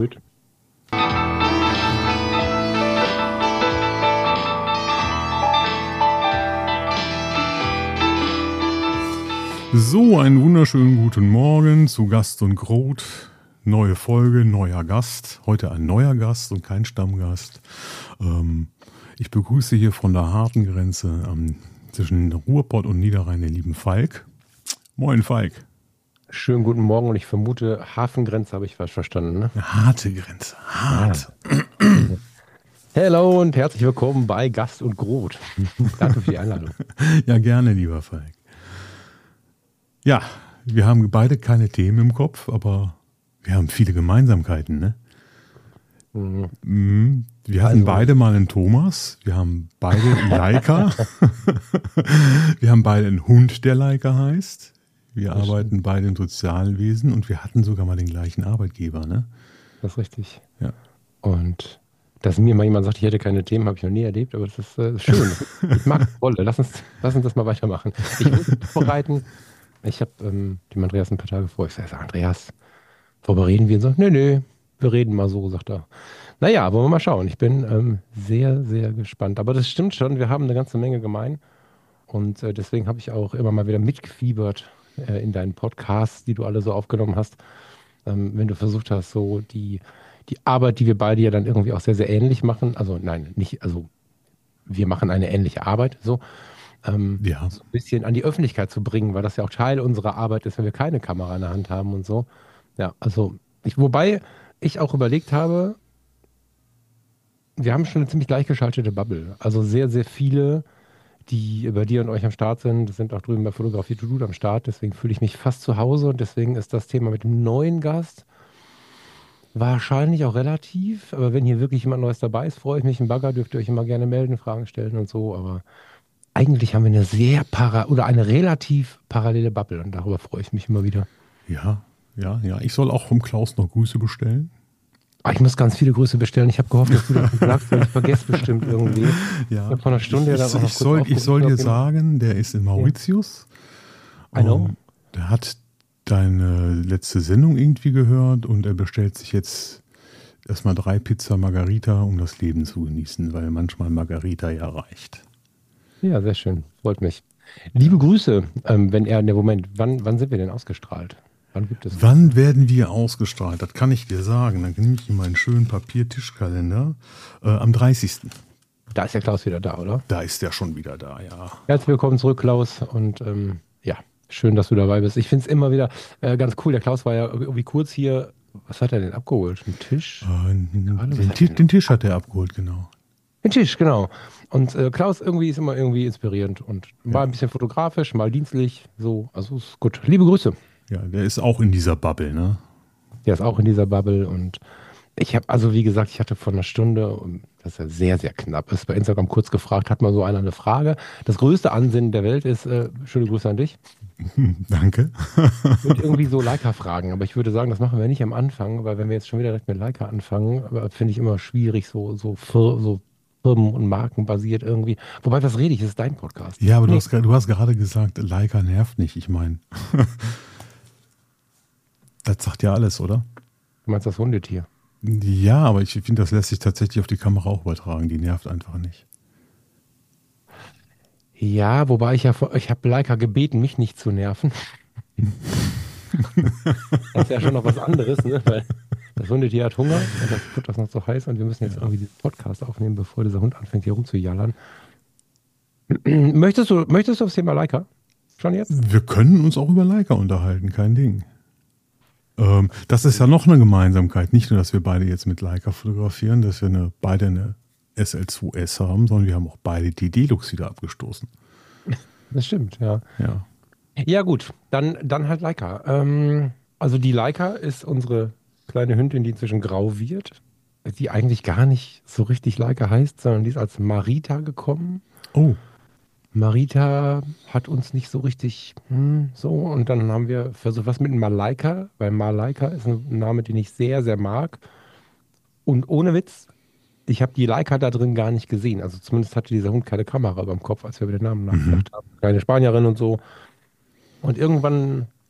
Gut. So, einen wunderschönen guten Morgen zu Gast und Grot. Neue Folge, neuer Gast. Heute ein neuer Gast und kein Stammgast. Ich begrüße hier von der harten Grenze zwischen Ruhrpott und Niederrhein den lieben Falk. Moin Falk. Schönen guten Morgen und ich vermute, Hafengrenze habe ich falsch verstanden, ne? Harte Grenze, hart. Hello und herzlich willkommen bei Gast und Grot. Danke für die Einladung. Ja, gerne, lieber Falk. Ja, wir haben beide keine Themen im Kopf, aber wir haben viele Gemeinsamkeiten, ne? Wir hatten beide mal einen Thomas, wir haben beide einen Leica, wir haben beide einen Hund, der Leica heißt, wir arbeiten beide im Sozialwesen und wir hatten sogar mal den gleichen Arbeitgeber, ne? Das ist richtig. Ja. Und dass mir mal jemand sagt, ich hätte keine Themen, habe ich noch nie erlebt, aber das ist schön. Ich mag das Rolle. Lass uns das mal weitermachen. Ich muss mich vorbereiten. Ich habe dem Andreas ein paar Tage vor. Ich sage, Andreas, worüber reden wir? Und so, nee, wir reden mal so, sagt er. Naja, wollen wir mal schauen. Ich bin sehr, sehr gespannt. Aber das stimmt schon, wir haben eine ganze Menge gemein. Und deswegen habe ich auch immer mal wieder mitgefiebert in deinen Podcasts, die du alle so aufgenommen hast. Wenn du versucht hast, so die Arbeit, die wir beide ja dann irgendwie auch sehr, sehr ähnlich machen. Also nein, nicht, also wir machen eine ähnliche Arbeit, so. So ein bisschen an die Öffentlichkeit zu bringen, weil das ja auch Teil unserer Arbeit ist, wenn wir keine Kamera in der Hand haben und so. Ja, also wobei ich auch überlegt habe, wir haben schon eine ziemlich gleichgeschaltete Bubble. Also sehr, sehr viele, die bei dir und euch am Start sind auch drüben bei Fotografie to Do am Start. Deswegen fühle ich mich fast zu Hause und deswegen ist das Thema mit dem neuen Gast wahrscheinlich auch relativ. Aber wenn hier wirklich jemand Neues dabei ist, freue ich mich. Im Bagger dürft ihr euch immer gerne melden, Fragen stellen und so. Aber eigentlich haben wir eine eine relativ parallele Bubble und darüber freue ich mich immer wieder. Ja. Ich soll auch vom Klaus noch Grüße bestellen. Ich muss ganz viele Grüße bestellen. Ich habe gehofft, dass du das sagst, weil ich vergesse bestimmt irgendwie. Ja. Von einer Stunde Ich soll dir sagen, der ist in Mauritius. I know. Der hat deine letzte Sendung irgendwie gehört und er bestellt sich jetzt erstmal 3 Pizza Margarita, um das Leben zu genießen, weil manchmal Margarita ja reicht. Ja, sehr schön. Freut mich. Liebe Grüße, wann sind wir denn ausgestrahlt? Wann werden wir ausgestrahlt? Das kann ich dir sagen. Dann nehme ich hier meinen schönen Papiertischkalender. Am 30. Da ist der Klaus wieder da, oder? Da ist der schon wieder da, ja. Herzlich willkommen zurück, Klaus. Und schön, dass du dabei bist. Ich finde es immer wieder ganz cool. Der Klaus war ja irgendwie kurz hier. Was hat er denn abgeholt? Einen Tisch? Den Tisch hat er abgeholt, genau. Den Tisch, genau. Und Klaus ist immer irgendwie inspirierend und mal ein bisschen fotografisch, mal dienstlich. So, also ist gut. Liebe Grüße. Ja, der ist auch in dieser Bubble, ne? Der ist auch in dieser Bubble und ich habe, wie gesagt, ich hatte vor einer Stunde, das ja sehr, sehr knapp ist, bei Instagram kurz gefragt, hat mal so einer eine Frage. Das größte Ansinnen der Welt ist, schöne Grüße an dich. Danke. Und irgendwie so Leica-Fragen, aber ich würde sagen, das machen wir nicht am Anfang, weil wenn wir jetzt schon wieder direkt mit Leica anfangen, finde ich immer schwierig, so Firmen- und Marken basiert irgendwie. Wobei, was rede ich? Das ist dein Podcast. Ja, aber du hast gerade gesagt, Leica nervt nicht. Ich meine, das sagt ja alles, oder? Du meinst das Hundetier? Ja, aber ich finde, das lässt sich tatsächlich auf die Kamera auch übertragen. Die nervt einfach nicht. Ja, wobei ich habe Leica gebeten, mich nicht zu nerven. Das ist ja schon noch was anderes, ne? Weil das Hundetier hat Hunger und das Futter ist noch so heiß und wir müssen jetzt irgendwie diesen Podcast aufnehmen, bevor dieser Hund anfängt, hier rumzujallern. Möchtest du aufs Thema Leica? Schon jetzt? Wir können uns auch über Leica unterhalten, kein Ding. Das ist ja noch eine Gemeinsamkeit. Nicht nur, dass wir beide jetzt mit Leica fotografieren, dass wir beide eine SL2S haben, sondern wir haben auch beide die Deluxe wieder abgestoßen. Das stimmt, ja. Ja. Ja gut, dann halt Leica. Also die Leica ist unsere kleine Hündin, die inzwischen grau wird, die eigentlich gar nicht so richtig Leica heißt, sondern die ist als Marita gekommen. Oh. Marita hat uns nicht so richtig so und dann haben wir versucht, was mit Malaika, weil Malaika ist ein Name, den ich sehr, sehr mag und ohne Witz, ich habe die Leica da drin gar nicht gesehen, also zumindest hatte dieser Hund keine Kamera über dem Kopf, als wir über den Namen nachgedacht haben, keine Spanierin und so und irgendwann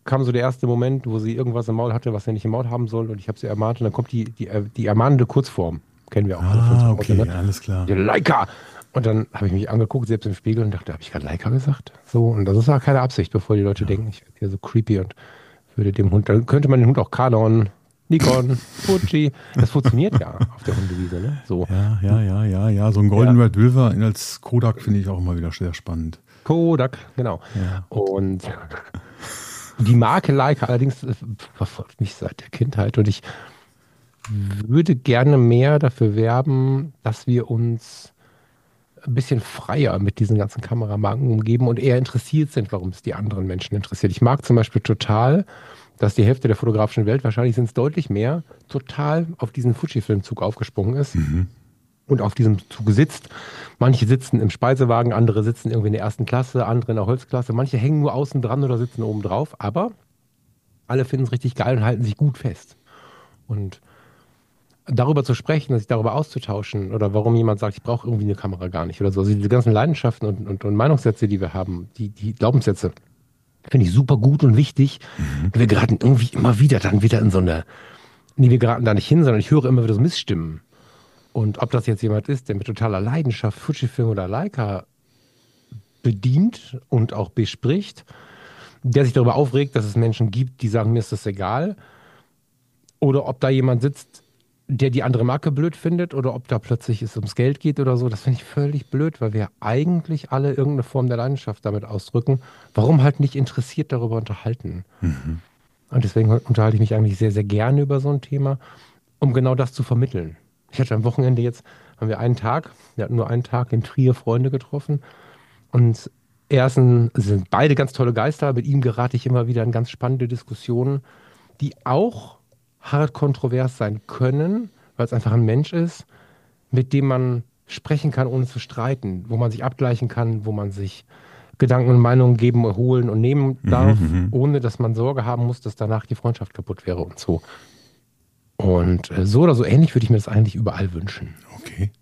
kam so der erste Moment, wo sie irgendwas im Maul hatte, was sie nicht im Maul haben soll und ich habe sie ermahnt und dann kommt die ermahnende Kurzform. Kennen wir auch alle von zu Hause, Okay, ne? alles klar. Die Leica! Und dann habe ich mich angeguckt, selbst im Spiegel und dachte, habe ich gerade Leica gesagt? So, und das ist auch keine Absicht, bevor die Leute denken, ich werde hier so creepy und würde dem Hund, dann könnte man den Hund auch Canon, Nikon, Fuji, das funktioniert ja auf der Hundewiese, ne? So. Ja. So ein Golden Retriever als Kodak finde ich auch immer wieder sehr spannend. Kodak, genau. Ja. Und die Marke Leica allerdings verfolgt mich seit der Kindheit und ich würde gerne mehr dafür werben, dass wir uns ein bisschen freier mit diesen ganzen Kameramarken umgeben und eher interessiert sind, warum es die anderen Menschen interessiert. Ich mag zum Beispiel total, dass die Hälfte der fotografischen Welt, wahrscheinlich sind es deutlich mehr, total auf diesen Fujifilm-Zug aufgesprungen ist und auf diesem Zug sitzt. Manche sitzen im Speisewagen, andere sitzen irgendwie in der ersten Klasse, andere in der Holzklasse. Manche hängen nur außen dran oder sitzen oben drauf, aber alle finden es richtig geil und halten sich gut fest. Und darüber zu sprechen, sich darüber auszutauschen oder warum jemand sagt, ich brauche irgendwie eine Kamera gar nicht oder so. Also diese ganzen Leidenschaften und Meinungssätze, die wir haben, die Glaubenssätze, finde ich super gut und wichtig. Und wir geraten irgendwie immer wieder dann wieder in so eine, nee, wir geraten da nicht hin, sondern ich höre immer wieder so Missstimmen. Und ob das jetzt jemand ist, der mit totaler Leidenschaft Fujifilm oder Leica bedient und auch bespricht, der sich darüber aufregt, dass es Menschen gibt, die sagen, mir ist das egal, oder ob da jemand sitzt, der die andere Marke blöd findet oder ob da plötzlich es ums Geld geht oder so, das finde ich völlig blöd, weil wir eigentlich alle irgendeine Form der Leidenschaft damit ausdrücken. Warum halt nicht interessiert darüber unterhalten? Und deswegen unterhalte ich mich eigentlich sehr, sehr gerne über so ein Thema, um genau das zu vermitteln. Ich hatte am Wochenende jetzt, haben wir hatten nur einen Tag in Trier Freunde getroffen und sind beide ganz tolle Geister, mit ihm gerate ich immer wieder in ganz spannende Diskussionen, die auch hart kontrovers sein können, weil es einfach ein Mensch ist, mit dem man sprechen kann, ohne zu streiten, wo man sich abgleichen kann, wo man sich Gedanken und Meinungen geben, holen und nehmen darf, ohne dass man Sorge haben muss, dass danach die Freundschaft kaputt wäre und so. Und so oder so ähnlich würde ich mir das eigentlich überall wünschen. Okay.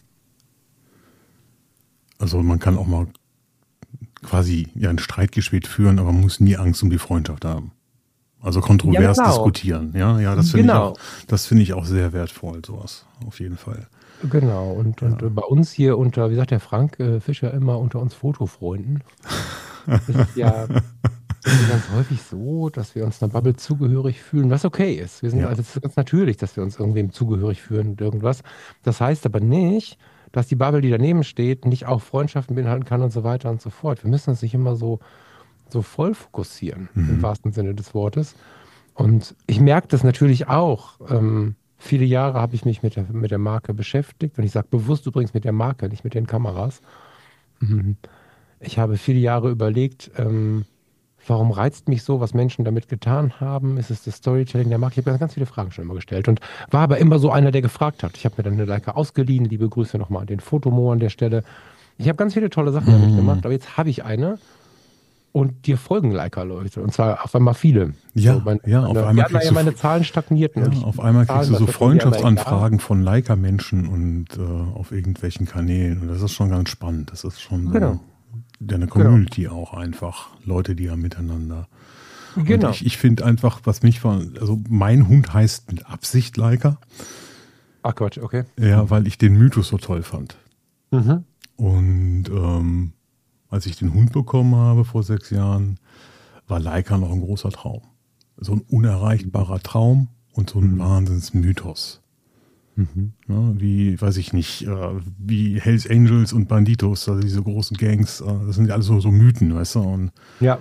Also man kann auch mal quasi ein Streitgespräch führen, aber man muss nie Angst um die Freundschaft haben. Also kontrovers diskutieren, ja, das finde ich auch sehr wertvoll, sowas, auf jeden Fall. Genau, und bei uns hier wie sagt der Frank Fischer immer, unter uns Fotofreunden, ist es ja ganz häufig so, dass wir uns einer Bubble zugehörig fühlen, was okay ist. Es ist ganz natürlich, dass wir uns irgendwem zugehörig fühlen und irgendwas. Das heißt aber nicht, dass die Bubble, die daneben steht, nicht auch Freundschaften beinhalten kann und so weiter und so fort. Wir müssen uns nicht immer so voll fokussieren, im wahrsten Sinne des Wortes. Und ich merke das natürlich auch. Viele Jahre habe ich mich mit der Marke beschäftigt und ich sage bewusst übrigens mit der Marke, nicht mit den Kameras. Ich habe viele Jahre überlegt, warum reizt mich so, was Menschen damit getan haben? Ist es das Storytelling der Marke? Ich habe ganz viele Fragen schon immer gestellt und war aber immer so einer, der gefragt hat. Ich habe mir dann eine Leica ausgeliehen, liebe Grüße nochmal an den Fotomo an der Stelle. Ich habe ganz viele tolle Sachen damit gemacht, aber jetzt habe ich eine. Und dir folgen Leica-Leute. Und zwar auf einmal viele. Ja, auf einmal meine Zahlen stagnierten. Ja, auf einmal kriegst du so Freundschaftsanfragen von Leica-Menschen und auf irgendwelchen Kanälen. Und das ist schon ganz spannend. Das ist schon so eine Community auch einfach. Leute, die ja miteinander. Genau. Und ich finde einfach, also mein Hund heißt mit Absicht Leica. Ach Quatsch, okay. Ja, weil ich den Mythos so toll fand. Und als ich den Hund bekommen habe vor 6 Jahren, war Leica noch ein großer Traum. So ein unerreichbarer Traum und so ein Wahnsinnsmythos. Ja, wie, weiß ich nicht, wie Hells Angels und Banditos, also diese großen Gangs, das sind ja alles so Mythen, weißt du? Und,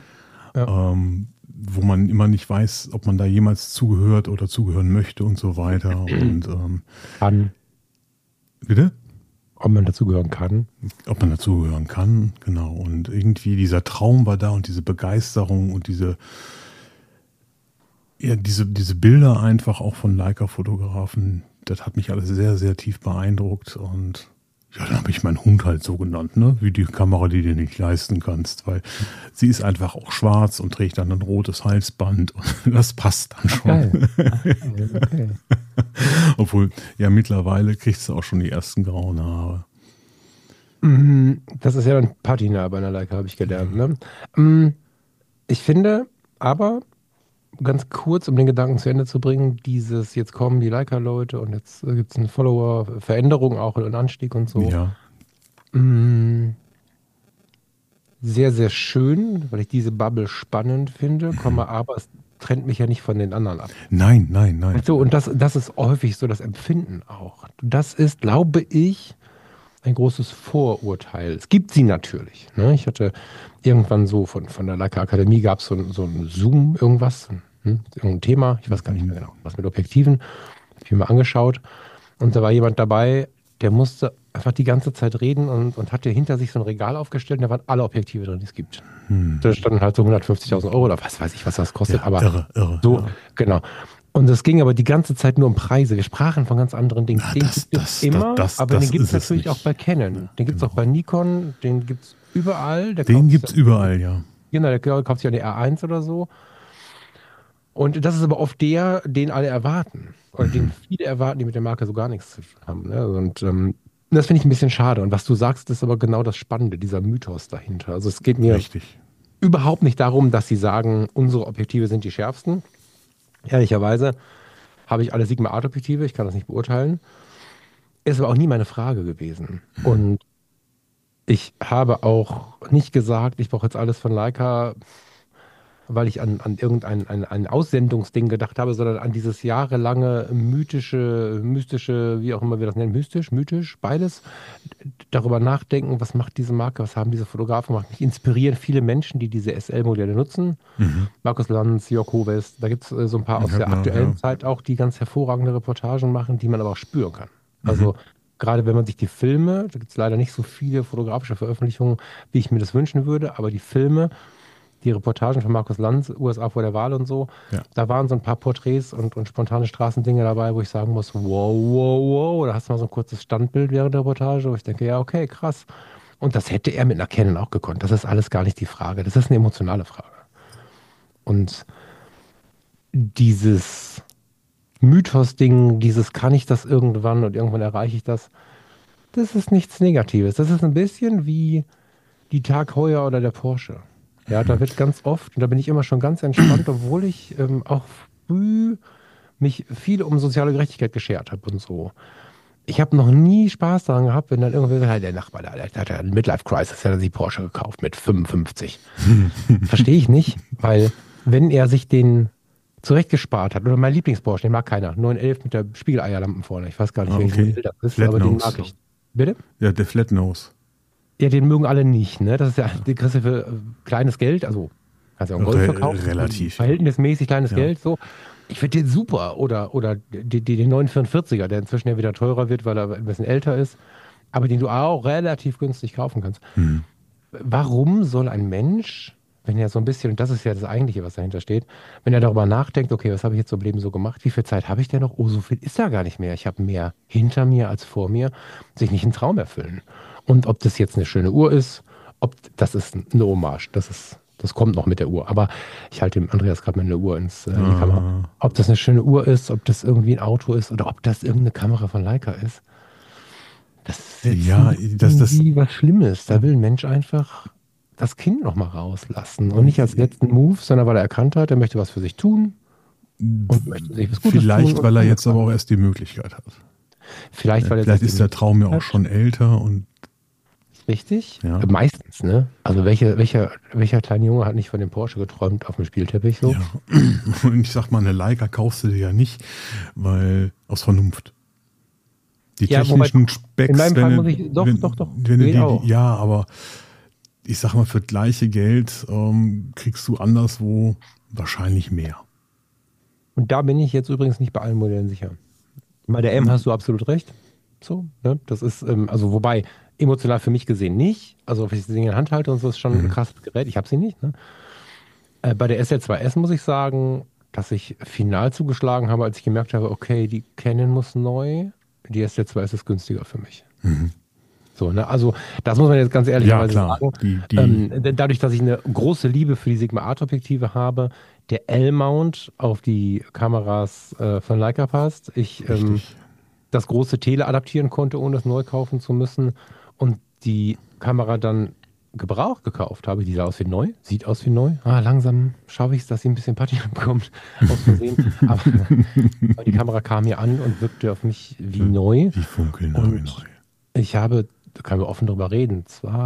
wo man immer nicht weiß, ob man da jemals zugehört oder zugehören möchte und so weiter. Und kann. Bitte? Ob man dazugehören kann. Ob man dazugehören kann, genau. Und irgendwie dieser Traum war da und diese Begeisterung und diese Bilder einfach auch von Leica-Fotografen, das hat mich alles sehr, sehr tief beeindruckt. Und ja, dann habe ich meinen Hund halt so genannt, ne? Wie die Kamera, die du nicht leisten kannst, weil sie ist einfach auch schwarz und trägt dann ein rotes Halsband und das passt dann schon. Geil. Okay. Obwohl, ja, mittlerweile kriegst du auch schon die ersten grauen Haare. Das ist ja ein Patina bei einer Leica, habe ich gelernt. Ne? Ich finde aber, ganz kurz, um den Gedanken zu Ende zu bringen, jetzt kommen die Leica-Leute und jetzt gibt es eine Follower-Veränderung auch und einen Anstieg und so. Ja. Mm, sehr, sehr schön, weil ich diese Bubble spannend finde, aber es trennt mich ja nicht von den anderen ab. Nein, nein, nein. So, und das ist häufig so das Empfinden auch. Das ist, glaube ich, ein großes Vorurteil. Es gibt sie natürlich. Ne? Ich hatte irgendwann so von der Leica Akademie gab es so ein Zoom, irgendwas, irgendein Thema, ich weiß gar nicht mehr genau, was mit Objektiven. Habe ich mir mal angeschaut. Und da war jemand dabei, der musste einfach die ganze Zeit reden und hatte hinter sich so ein Regal aufgestellt und da waren alle Objektive drin, die es gibt. Da standen halt so 150.000 Euro oder was weiß ich, was das kostet. Ja, aber irre. so, Ja. genau. Und es ging aber die ganze Zeit nur um Preise. Wir sprachen von ganz anderen Dingen. Ja, Den gibt es immer, aber den gibt es natürlich nicht. auch bei Canon. Den gibt es auch bei Nikon, den gibt es überall. Den gibt es überall, ja. Genau, der kauft sich eine R1 oder so. Und das ist aber oft den alle erwarten. Oder den viele erwarten, die mit der Marke so gar nichts zu tun haben. Ne? Und das finde ich ein bisschen schade. Und was du sagst, ist aber genau das Spannende, dieser Mythos dahinter. Also es geht mir Richtig. überhaupt nicht darum, dass sie sagen, unsere Objektive sind die schärfsten. Ehrlicherweise habe ich alle Sigma-Art-Objektive, ich kann das nicht beurteilen. Ist aber auch nie meine Frage gewesen. Und ich habe auch nicht gesagt, ich brauche jetzt alles von Leica, weil ich an irgendein ein Aussendungsding gedacht habe, sondern an dieses jahrelange mystische, wie auch immer wir das nennen, mythisch, beides. Darüber nachdenken, was macht diese Marke, was haben diese Fotografen gemacht. Mich inspirieren viele Menschen, die diese SL-Modelle nutzen. Markus Lanz, Jörg Hovest, da gibt es so ein paar aus der aktuellen Zeit auch, die ganz hervorragende Reportagen machen, die man aber auch spüren kann. Also gerade wenn man sich die Filme, da gibt es leider nicht so viele fotografische Veröffentlichungen, wie ich mir das wünschen würde, aber die Filme, die Reportagen von Markus Lanz, USA vor der Wahl und so, da waren so ein paar Porträts und spontane Straßendinge dabei, wo ich sagen muss, wow, da hast du mal so ein kurzes Standbild während der Reportage, wo ich denke, ja, okay, krass. Und das hätte er mit einer Canon auch gekonnt. Das ist alles gar nicht die Frage. Das ist eine emotionale Frage. Und dieses Mythos-Ding, kann ich das irgendwann und irgendwann erreiche ich das, das ist nichts Negatives. Das ist ein bisschen wie die Tag Heuer oder der Porsche. Ja, da wird ganz oft, und da bin ich immer schon ganz entspannt, obwohl ich auch früh mich viel um soziale Gerechtigkeit geschert habe und so. Ich habe noch nie Spaß daran gehabt, wenn dann irgendwer, der Nachbar, der hat ja eine Midlife-Crisis, der hat sich Porsche gekauft mit 55. Verstehe ich nicht, weil wenn er sich den zurechtgespart hat, oder mein Lieblings-Porsche, den mag keiner, 911 mit der Spiegeleierlampen vorne, ich weiß gar nicht, welches Modell das ist, aber den mag ich. Bitte? Ja, der Flatnose. Ja, den mögen alle nicht, ne? Das ist ja, den kriegst du für kleines Geld, also kannst ja auch einen Golf verkaufen. Relativ. Verhältnismäßig kleines Geld, so. Ich finde den super. Oder den 944er, der inzwischen ja wieder teurer wird, weil er ein bisschen älter ist, aber den du auch relativ günstig kaufen kannst. Warum soll ein Mensch, wenn er so ein bisschen, und das ist ja das Eigentliche, was dahinter steht, wenn er darüber nachdenkt, okay, was habe ich jetzt so im Leben so gemacht, wie viel Zeit habe ich denn noch? Oh, so viel ist da gar nicht mehr. Ich habe mehr hinter mir als vor mir, sich nicht einen Traum erfüllen. Und ob das jetzt eine schöne Uhr ist, das ist eine Hommage, das kommt noch mit der Uhr. Aber ich halte dem Andreas gerade mal eine Uhr in die Kamera. Ob das eine schöne Uhr ist, ob das irgendwie ein Auto ist oder ob das irgendeine Kamera von Leica ist, das ist irgendwie was Schlimmes. Da will ein Mensch einfach das Kind noch mal rauslassen. Und nicht als letzten Move, sondern weil er erkannt hat, er möchte was für sich tun und möchte sich was Gutes Vielleicht, tun. weil er jetzt aber auch erst die Möglichkeit hat. Vielleicht ist der Traum ja auch schon älter und richtig? Ja. Meistens, ne? Also welcher kleine Junge hat nicht von dem Porsche geträumt auf dem Spielteppich so? Ja. Und ich sag mal, eine Leica kaufst du dir ja nicht, weil aus Vernunft. Die technischen Specks, in meinem Fall muss ich, doch. Ja, aber ich sag mal, für gleiche Geld kriegst du anderswo wahrscheinlich mehr. Und da bin ich jetzt übrigens nicht bei allen Modellen sicher. Bei der M hast du absolut recht. So, ne? Das ist, also wobei, emotional für mich gesehen nicht. Also wenn ich das Ding in der Hand halte und so, ist schon ein krasses Gerät. Ich habe sie nicht. Ne? Bei der SL2S muss ich sagen, dass ich final zugeschlagen habe, als ich gemerkt habe, okay, die Canon muss neu, die SL2S ist günstiger für mich. So, ne? Also das muss man jetzt ganz ehrlicherweise sagen. Dadurch, dass ich eine große Liebe für die Sigma-Art-Objektive habe, der L-Mount auf die Kameras von Leica passt. Ich das große Tele adaptieren konnte, ohne es neu kaufen zu müssen. Und die Kamera dann gebraucht gekauft habe, die sah aus wie neu, sieht aus wie neu. Langsam schaffe ich es, dass sie ein bisschen Patina bekommt, aus Versehen. Aber die Kamera kam hier an und wirkte auf mich wie neu. Die funkeln Und neu. ich habe, da können wir offen drüber reden,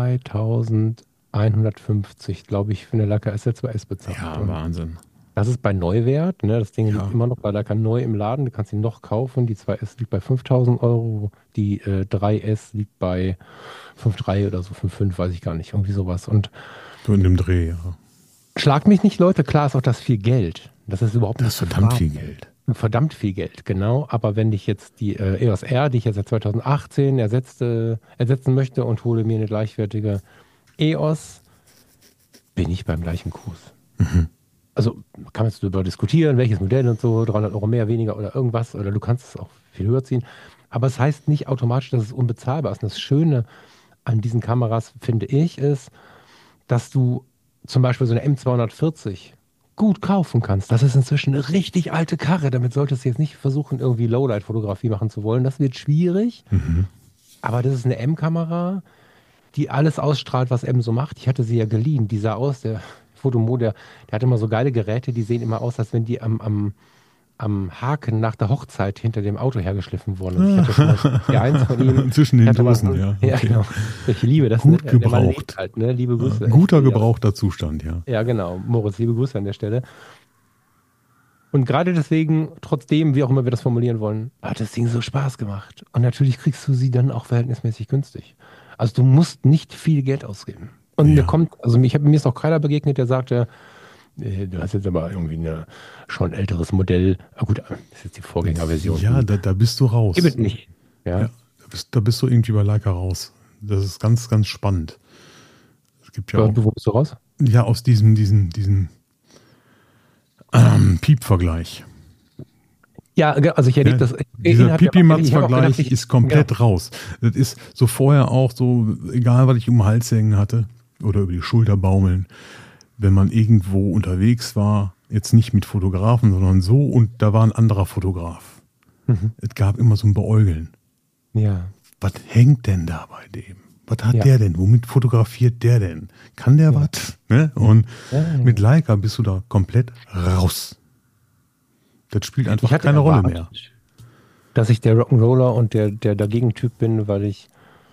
2150, glaube ich, für eine Leica SL2S bezahlt. Ja, Und Wahnsinn. das ist bei Neuwert, ne? Das Ding Ja. liegt immer noch bei Leica neu im Laden, du kannst ihn noch kaufen. Die 2S liegt bei 5.000 Euro, die 3S liegt bei 5,3 oder so, 5,5, weiß ich gar nicht, irgendwie sowas. Und So in dem Dreh, ja. schlag mich nicht, Leute, klar ist auch das viel Geld. Das ist überhaupt Das nicht ist verdammt zu viel fragen. Geld. Verdammt viel Geld, genau. Aber wenn ich jetzt die EOS R, die ich jetzt seit 2018 ersetzen möchte und hole mir eine gleichwertige EOS, bin ich beim gleichen Kurs. Also man kann jetzt darüber diskutieren, welches Modell und so, 300 Euro mehr, weniger oder irgendwas, oder du kannst es auch viel höher ziehen. Aber es heißt nicht automatisch, dass es unbezahlbar ist. Und das Schöne an diesen Kameras, finde ich, ist, dass du zum Beispiel so eine M240 gut kaufen kannst. Das ist inzwischen eine richtig alte Karre. Damit solltest du jetzt nicht versuchen, irgendwie Lowlight-Fotografie machen zu wollen. Das wird schwierig. Aber das ist eine M-Kamera, die alles ausstrahlt, was M so macht. Ich hatte sie ja geliehen. Die sah aus, der Fotomo, der hat immer so geile Geräte, die sehen immer aus, als wenn die am Haken nach der Hochzeit hinter dem Auto hergeschliffen wurden. Und ich hatte schon mal eins von ihm. Zwischen den Ich hatte mal- Dosen, ja. Ja, Okay. genau. Ich liebe das. Gut Der Mann gebraucht. lebt halt, ne? Liebe Grüße. Guter Ich liebe das. gebrauchter Zustand, ja. Ja, genau. Moritz, liebe Grüße an der Stelle. Und gerade deswegen, trotzdem, wie auch immer wir das formulieren wollen, hat das Ding so Spaß gemacht. Und natürlich kriegst du sie dann auch verhältnismäßig günstig. Also du musst nicht viel Geld ausgeben. Und Ja. mir ist auch keiner begegnet, der sagte, du hast jetzt aber irgendwie ein schon älteres Modell. Gut, das ist jetzt die Vorgängerversion. Ja, da bist du raus. Gibt es nicht. Ja. Ja, da bist du irgendwie bei Leica raus. Das ist ganz, ganz spannend. Es gibt ja auch, Wo bist du raus? ja, aus diesem Piep-Vergleich. Ja, also ich erlebe Ja, das. dieser Ich hab auch Pipi-Matz-Vergleich gedacht, ist komplett raus. Das ist so vorher auch so, egal was ich um den Hals hängen hatte oder über die Schulter baumeln, wenn man irgendwo unterwegs war, jetzt nicht mit Fotografen, sondern so und da war ein anderer Fotograf. Es gab immer so ein Beäugeln. Ja. Was hängt denn da bei dem? Was hat Ja. der denn? Womit fotografiert der denn? Kann der was? Ne? Und Ja. mit Leica bist du da komplett raus. Das spielt einfach Ich hatte keine Rolle erwartet, mehr. dass ich der Rock'n'Roller und der Dagegen-Typ bin, weil ich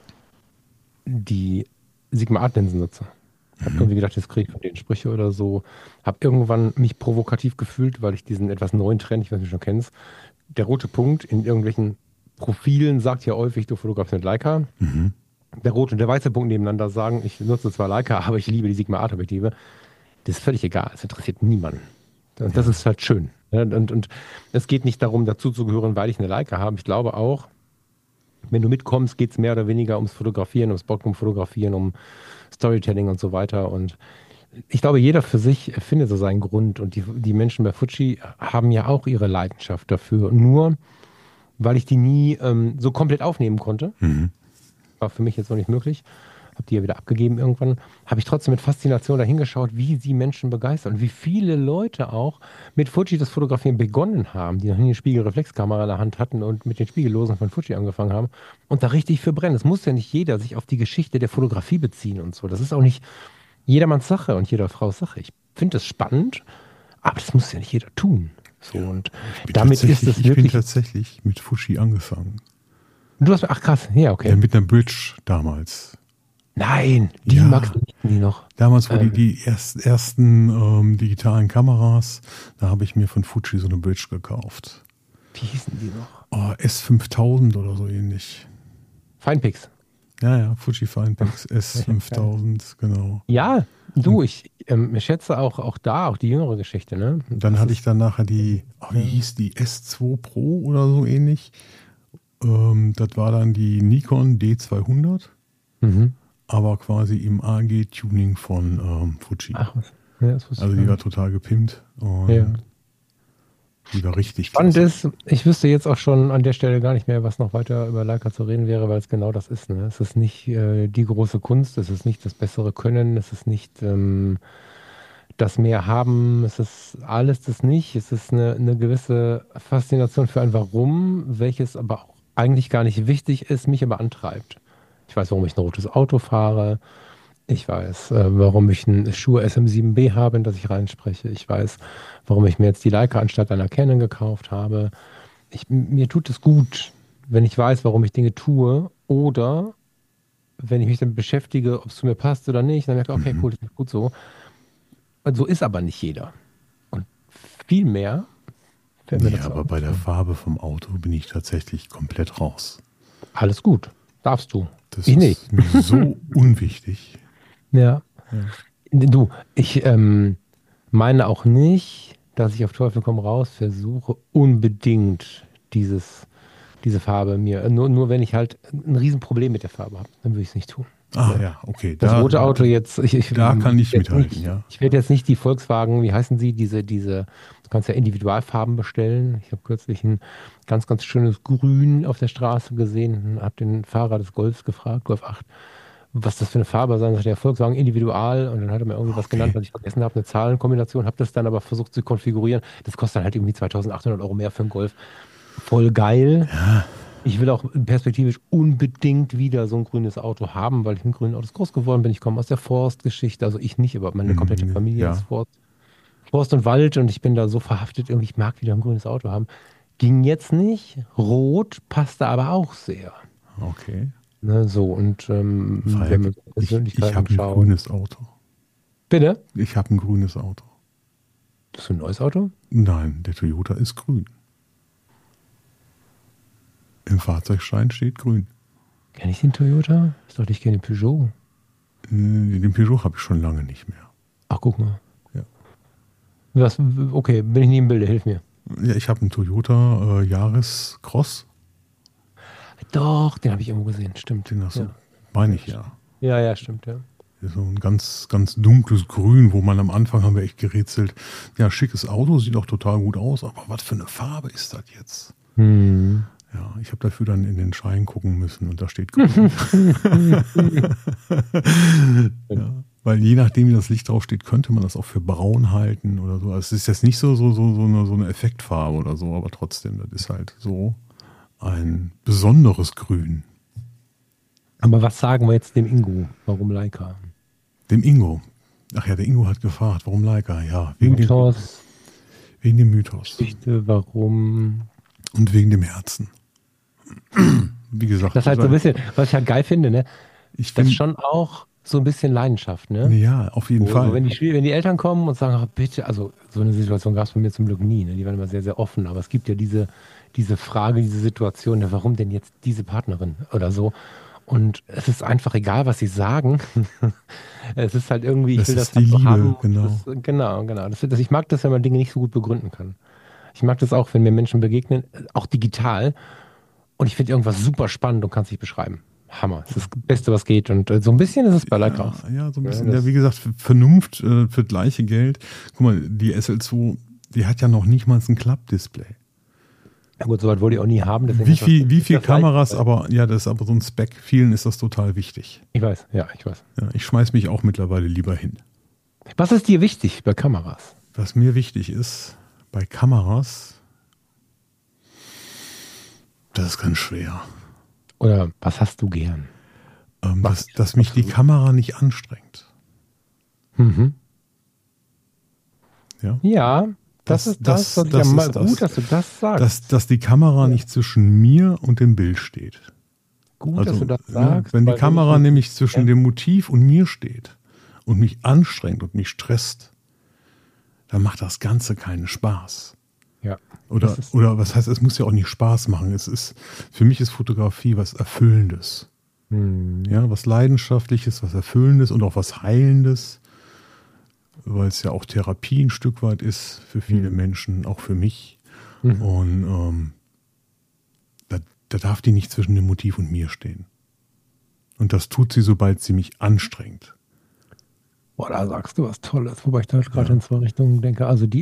die Sigma-Art-Linsen nutze. Hab irgendwie gedacht, jetzt kriege ich von denen Sprüche oder so. Hab irgendwann mich provokativ gefühlt, weil ich diesen etwas neuen Trend, ich weiß nicht, ob du schon kennst, der rote Punkt in irgendwelchen Profilen sagt ja häufig, du fotografierst mit Leica. Der rote und der weiße Punkt nebeneinander sagen, ich nutze zwar Leica, aber ich liebe die Sigma-Art-Objektive. Das ist völlig egal, es interessiert niemanden. Und das ist halt schön. Ja, und es geht nicht darum, dazuzugehören, weil ich eine Leica habe. Ich glaube auch, wenn du mitkommst, geht es mehr oder weniger ums Fotografieren, ums Bockum-Fotografieren, um Storytelling und so weiter. Und ich glaube, jeder für sich findet so seinen Grund. Und die Menschen bei Fuji haben ja auch ihre Leidenschaft dafür. Nur, weil ich die nie so komplett aufnehmen konnte, war für mich jetzt noch nicht möglich, habe die ja wieder abgegeben irgendwann, habe ich trotzdem mit Faszination dahingeschaut, wie sie Menschen begeistern und wie viele Leute auch mit Fuji das Fotografieren begonnen haben, die noch nie eine Spiegelreflexkamera in der Hand hatten und mit den Spiegellosen von Fuji angefangen haben und da richtig für brennen. Es muss ja nicht jeder sich auf die Geschichte der Fotografie beziehen und so. Das ist auch nicht jedermanns Sache und jeder Frau's Sache. Ich finde das spannend, aber das muss ja nicht jeder tun. So, und damit ist es Ich bin wirklich. tatsächlich mit Fuji angefangen. Du hast, ach krass, ja, okay. Ja, mit einer Bridge damals. Nein, die Ja. magst du nicht, die noch. Damals, wo die ersten digitalen Kameras, da habe ich mir von Fuji so eine Bridge gekauft. Wie hießen die noch? Oh, S5000 oder so ähnlich. Feinpix. Ja, Fuji Finepix S5000, genau. Ja, du, ich schätze auch die jüngere Geschichte, ne? Dann hatte ich dann nachher wie hieß die S2 Pro oder so ähnlich. Das war dann die Nikon D200, aber quasi im AG-Tuning von Fuji. Ach, was? Ja, das wusste Also ich die gar war nicht. total gepimpt und Ja. die war richtig Spannend klasse. ist, ich wüsste jetzt auch schon an der Stelle gar nicht mehr, was noch weiter über Leica zu reden wäre, weil es genau das ist. Ne? Es ist nicht die große Kunst, es ist nicht das bessere Können, es ist nicht das mehr haben, es ist alles das nicht. Es ist eine gewisse Faszination für ein Warum, welches aber auch eigentlich gar nicht wichtig ist, mich aber antreibt. Ich weiß, warum ich ein rotes Auto fahre. Ich weiß, warum ich einen Shure SM7B habe, in das ich reinspreche. Ich weiß, warum ich mir jetzt die Leica anstatt einer Canon gekauft habe. Mir tut es gut, wenn ich weiß, warum ich Dinge tue, oder wenn ich mich damit beschäftige, ob es zu mir passt oder nicht, dann merke ich, okay, Mhm. cool, das ist gut so. Und so ist aber nicht jeder. Und viel mehr fällt mir Nee, dazu aber auch bei nicht der ein. Farbe vom Auto bin ich tatsächlich komplett raus. Alles gut, darfst du. Das Ich nicht. ist mir so unwichtig. Ja. Ja. Du, ich meine auch nicht, dass ich auf Teufel komm raus versuche, unbedingt diese Farbe mir. Nur wenn ich halt ein Riesenproblem mit der Farbe habe, dann würde ich es nicht tun. Ah Ne? ja, okay, Das rote Auto jetzt, da kann ich mithalten, ja. ich werde jetzt nicht die Volkswagen, wie heißen sie, du kannst ja Individualfarben bestellen. Ich habe kürzlich ein ganz, ganz schönes Grün auf der Straße gesehen, habe den Fahrer des Golfs gefragt, Golf 8, was das für eine Farbe sein soll. Der Volkswagen Individual, und dann hat er mir irgendwie was genannt, Okay. was ich vergessen habe, eine Zahlenkombination, habe das dann aber versucht zu konfigurieren. Das kostet dann halt irgendwie 2.800 € mehr für einen Golf. Voll geil. Ja, Ich will auch perspektivisch unbedingt wieder so ein grünes Auto haben, weil ich mit grünen Autos groß geworden bin. Ich komme aus der Forstgeschichte, also ich nicht, aber meine komplette Familie ist ja, Forst und Wald, und ich bin da so verhaftet, irgendwie, ich mag wieder ein grünes Auto haben. Ging jetzt nicht. Rot passte aber auch sehr. okay. Ne, so, und wenn Falk, man so ich Persönlichkeiten habe ein schaut. grünes Auto. Bitte? Ich habe ein grünes Auto. Bist du ein neues Auto? Nein, der Toyota ist grün. Im Fahrzeugschein steht grün. Kenn ich den Toyota? Ich dachte, ich kenne den Peugeot. Den Peugeot habe ich schon lange nicht mehr. Ach, guck mal. Ja, Was, okay, bin ich nie im Bilde, hilf mir. ja, ich habe einen Toyota Yaris Cross. Doch, den habe ich irgendwo gesehen, stimmt. Den hast du, Ja. meine ich ja. Ja, ja, stimmt, ja. So ein ganz, ganz dunkles Grün, wo man am Anfang haben wir echt gerätselt. Ja, schickes Auto, sieht auch total gut aus, aber was für eine Farbe ist das jetzt? Hm. Ja, ich habe dafür dann in den Schein gucken müssen und da steht grün. Ja, weil je nachdem, wie das Licht drauf steht, könnte man das auch für braun halten oder so. Also es ist jetzt nicht so eine Effektfarbe oder so, aber trotzdem, das ist halt so ein besonderes Grün. Aber was sagen wir jetzt dem Ingo? Warum Leica? Dem Ingo. Ach ja, der Ingo hat gefragt, warum Leica? Ja, Mythos, wegen dem Mythos Geschichte, warum? und wegen dem Herzen. Wie gesagt, Das ist halt so ein bisschen, was ich halt geil finde, ne? ich Das ist finde, schon auch so ein bisschen Leidenschaft, ne? ja, auf jeden So, Fall. wenn die Eltern kommen und sagen, ach, bitte, also so eine Situation gab es bei mir zum Glück nie, ne? Die waren immer sehr, sehr offen, aber es gibt ja diese Frage, diese Situation, ne? Warum denn jetzt diese Partnerin oder so? Und es ist einfach egal, was sie sagen. Es ist halt irgendwie, ich Das will ist das halt die so Liebe, haben. genau. Genau. Ich mag das, wenn man Dinge nicht so gut begründen kann. Ich mag das auch, wenn mir Menschen begegnen, auch digital. Und ich finde irgendwas super spannend und kann es nicht beschreiben. Hammer. Das ist das Beste, was geht. Und so ein bisschen ist es bei Leica auch. Ja, so ein Ja, bisschen. das- Ja, wie gesagt, Vernunft für gleiche Geld. Guck mal, die SL2, die hat ja noch nicht mal ein Klappdisplay. Ja gut, soweit wollte ich auch nie haben. Deswegen Wie ist viel das Kameras, leicht. aber ja, das ist aber so ein Spec. Vielen ist das total wichtig. Ich weiß, ja, ich weiß. Ja, ich schmeiß mich auch mittlerweile lieber hin. Was ist dir wichtig bei Kameras? Was mir wichtig ist bei Kameras, das ist ganz schwer, Oder was hast du gern? dass mich die Kamera nicht anstrengt. Mhm. Ja? Ja, das ist das ist ja mal gut, dass du das sagst. Dass die Kamera nicht zwischen mir und dem Bild steht. Gut, dass Also, du das ja, sagst. wenn die weil Kamera ich- nämlich zwischen dem Motiv und mir steht und mich anstrengt und mich stresst, dann macht das Ganze keinen Spaß. Ja. Oder, Das ist- oder was heißt, es muss ja auch nicht Spaß machen. Für mich ist Fotografie was Erfüllendes. Hm. Ja, was Leidenschaftliches, was Erfüllendes und auch was Heilendes, weil es ja auch Therapie ein Stück weit ist für viele Menschen, auch für mich. Mhm. Und da darf die nicht zwischen dem Motiv und mir stehen. Und das tut sie, sobald sie mich anstrengt. Boah, da sagst du was Tolles, wobei ich da gerade in zwei Richtungen denke. Also die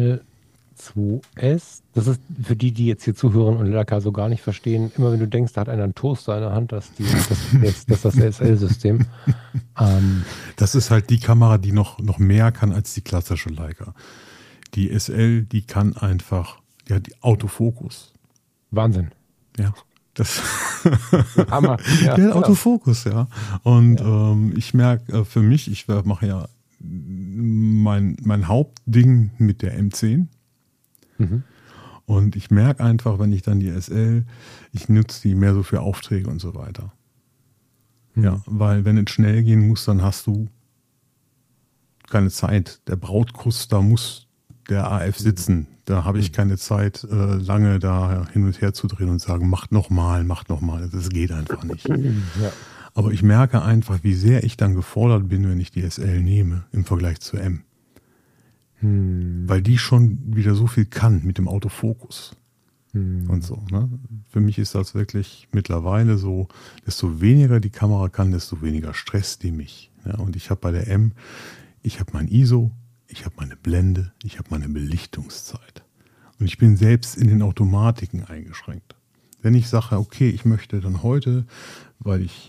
SL2S, das ist für die, die jetzt hier zuhören und Leica so gar nicht verstehen, immer wenn du denkst, da hat einer einen Toaster in der Hand, das ist das SL-System. Das ist halt die Kamera, die noch mehr kann als die klassische Leica. Die SL, die kann einfach, die hat die Autofokus. Wahnsinn. Ja, das Hammer. Ja, Der hat genau. Autofokus, ja. Und ich merke für mich, ich mache ja mein Hauptding mit der M10. Mhm. Und ich merke einfach, wenn ich dann die SL, ich nutze die mehr so für Aufträge und so weiter. Ja, weil wenn es schnell gehen muss, dann hast du keine Zeit. Der Brautkuss, da muss der AF sitzen. Da habe ich keine Zeit, lange da hin und her zu drehen und sagen, macht nochmal, macht nochmal. Das geht einfach nicht. Ja. Aber ich merke einfach, wie sehr ich dann gefordert bin, wenn ich die SL nehme im Vergleich zur M. Weil die schon wieder so viel kann mit dem Autofokus und so. Ne? Für mich ist das wirklich mittlerweile so, desto weniger die Kamera kann, desto weniger stresst die mich. Ja? Und ich habe bei der M, ich habe mein ISO, ich habe meine Blende, ich habe meine Belichtungszeit. Und ich bin selbst in den Automatiken eingeschränkt. Wenn ich sage, okay, ich möchte dann heute, weil ich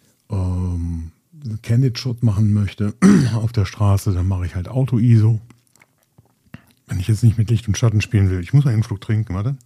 Candid Shot machen möchte auf der Straße, dann mache ich halt Auto-ISO. Wenn ich jetzt nicht mit Licht und Schatten spielen will, ich muss mal einen Schluck trinken, warte.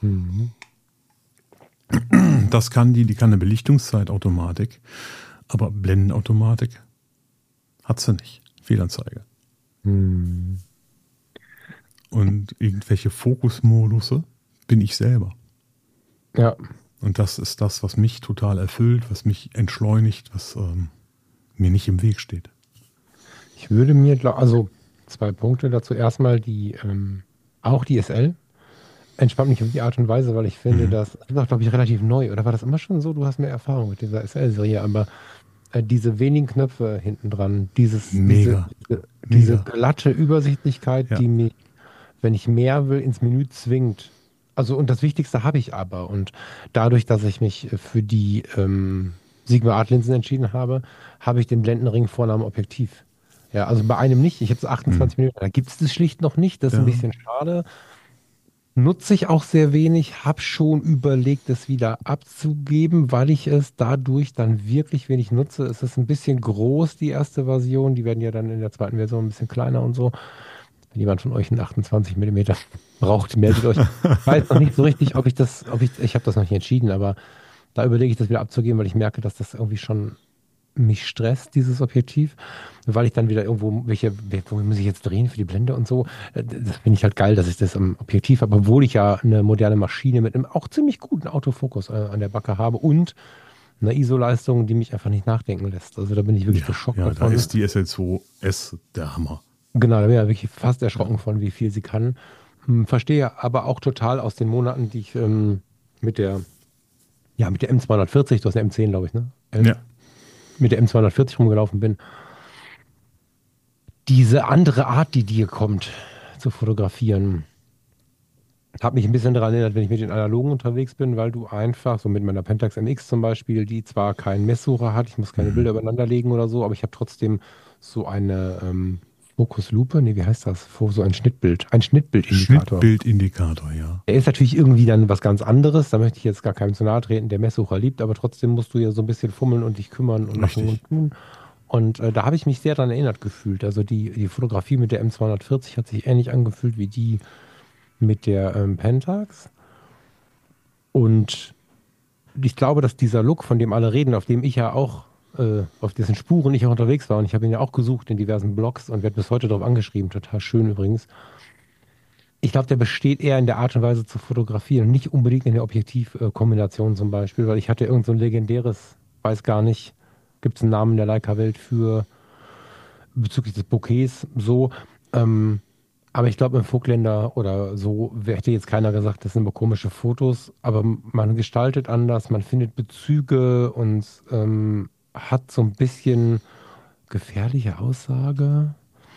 Das kann die kann eine Belichtungszeit-Automatik, aber Blendenautomatik hat sie nicht. Fehlanzeige. Und irgendwelche Fokusmodusse bin ich selber. Ja. Und das ist das, was mich total erfüllt, was mich entschleunigt, was mir nicht im Weg steht. Ich würde mir, also 2 Punkte dazu. Erstmal auch die SL entspannt mich auf die Art und Weise, weil ich finde, das ist auch, glaube ich, relativ neu. Oder war das immer schon so? Du hast mehr Erfahrung mit dieser SL-Serie, aber diese wenigen Knöpfe hinten dran, diese glatte Übersichtlichkeit, die mich, wenn ich mehr will, ins Menü zwingt. Also, und das Wichtigste habe ich aber. Und dadurch, dass ich mich für die Sigma-Art-Linsen entschieden habe, habe ich den Blendenring vorne am Objektiv. Ja, also bei einem nicht. Ich habe so 28 mm. Da gibt es das schlicht noch nicht. Das ist ein bisschen schade. Nutze ich auch sehr wenig. Habe schon überlegt, es wieder abzugeben, weil ich es dadurch dann wirklich wenig nutze. Es ist ein bisschen groß, die erste Version. Die werden ja dann in der zweiten Version ein bisschen kleiner und so. Wenn jemand von euch einen 28 mm braucht, meldet euch. Ich weiß noch nicht so richtig, ich habe das noch nicht entschieden, aber da überlege ich das wieder abzugeben, weil ich merke, dass das irgendwie schon mich stresst, dieses Objektiv, weil ich dann wieder irgendwo wo muss ich jetzt drehen für die Blende und so. Das finde ich halt geil, dass ich das am Objektiv habe, obwohl ich ja eine moderne Maschine mit einem auch ziemlich guten Autofokus an der Backe habe und eine ISO-Leistung, die mich einfach nicht nachdenken lässt. Also da bin ich wirklich geschockt. Ja, da ist die SL2S der Hammer. Genau, da bin ich ja wirklich fast erschrocken von, wie viel sie kann. Verstehe aber auch total aus den Monaten, die ich mit der M240, du hast eine M10, glaube ich, ne? Ja. Mit der M240 rumgelaufen bin. Diese andere Art, die dir kommt, zu fotografieren, hat mich ein bisschen daran erinnert, wenn ich mit den Analogen unterwegs bin, weil du einfach, so mit meiner Pentax MX zum Beispiel, die zwar keinen Messsucher hat, ich muss keine Bilder übereinander legen oder so, aber ich habe trotzdem so eine Fokuslupe, nee, wie heißt das? So ein Schnittbildindikator. Schnittbildindikator, ja. Der ist natürlich irgendwie dann was ganz anderes, da möchte ich jetzt gar keinem zu nahe treten, der Messsucher liebt, aber trotzdem musst du ja so ein bisschen fummeln und dich kümmern und machen und tun. Und da habe ich mich sehr daran erinnert gefühlt. Also die Fotografie mit der M240 hat sich ähnlich angefühlt wie die mit der Pentax. Und ich glaube, dass dieser Look, von dem alle reden, auf dem ich ja auch, auf dessen Spuren ich auch unterwegs war, und ich habe ihn ja auch gesucht in diversen Blogs und werde bis heute darauf angeschrieben, total schön übrigens. Ich glaube, der besteht eher in der Art und Weise zu fotografieren und nicht unbedingt in der Objektivkombination zum Beispiel, weil ich hatte irgend so ein legendäres, weiß gar nicht, gibt es einen Namen in der Leica-Welt für bezüglich des Bokehs so. Aber ich glaube, im Vogtländer oder so hätte jetzt keiner gesagt, das sind aber komische Fotos. Aber man gestaltet anders, man findet Bezüge und hat so ein bisschen gefährliche Aussage.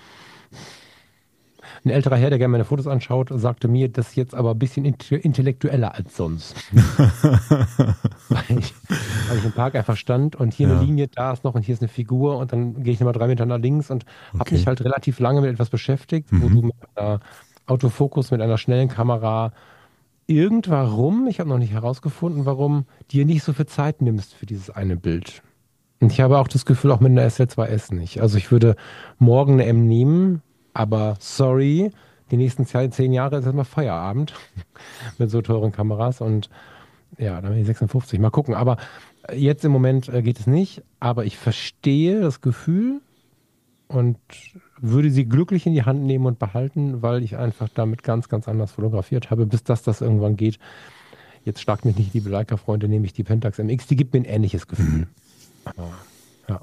Ein älterer Herr, der gerne meine Fotos anschaut, sagte mir, das ist jetzt aber ein bisschen intellektueller als sonst. weil ich im Park einfach stand und hier eine Linie, da ist noch und hier ist eine Figur und dann gehe ich nochmal 3 Meter nach links und habe mich halt relativ lange mit etwas beschäftigt, wo du mit einer Autofokus, mit einer schnellen Kamera irgendwann, ich habe noch nicht herausgefunden, warum, dir nicht so viel Zeit nimmst für dieses eine Bild. Und ich habe auch das Gefühl, auch mit einer SL2S nicht. Also ich würde morgen eine M nehmen, aber sorry, die nächsten 10 Jahre ist erstmal Feierabend mit so teuren Kameras. Und Ja, dann bin ich 56. Mal gucken. Aber jetzt im Moment geht es nicht. Aber ich verstehe das Gefühl und würde sie glücklich in die Hand nehmen und behalten, weil ich einfach damit ganz, ganz anders fotografiert habe, bis das irgendwann geht. Jetzt schlagt mich nicht, liebe Leica-Freunde, nehme ich die Pentax MX. Die gibt mir ein ähnliches Gefühl. Aber, ja.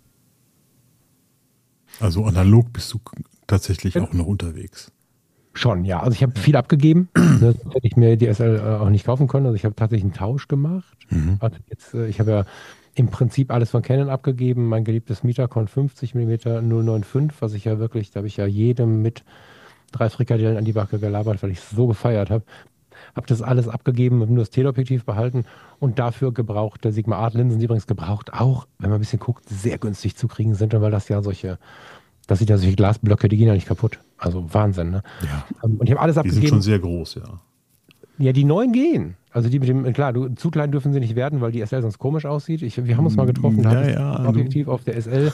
Also analog bist du tatsächlich auch noch unterwegs. Schon, ja. Also ich habe viel abgegeben. Sonst hätte ich mir die SL auch nicht kaufen können. Also ich habe tatsächlich einen Tausch gemacht. Also jetzt, ich habe ja im Prinzip alles von Canon abgegeben. Mein geliebtes Mitacon 50 mm 095, was ich ja wirklich, da habe ich ja jedem mit 3 Frikadellen an die Backe gelabert, weil ich es so gefeiert habe. Habe das alles abgegeben, habe nur das Teleobjektiv behalten und dafür gebrauchte Sigma Art Linsen, die übrigens gebraucht auch, wenn man ein bisschen guckt, sehr günstig zu kriegen sind, und weil das sind ja solche Glasblöcke, die gehen ja nicht kaputt. Also Wahnsinn, ne? Ja. Und ich habe alles Die abgegeben. sind schon sehr groß, ja. Ja, die neuen gehen. Also die mit dem, klar, zu klein dürfen sie nicht werden, weil die SL sonst komisch aussieht. Wir haben uns mal getroffen, da hatte ich ein Objektiv auf der SL.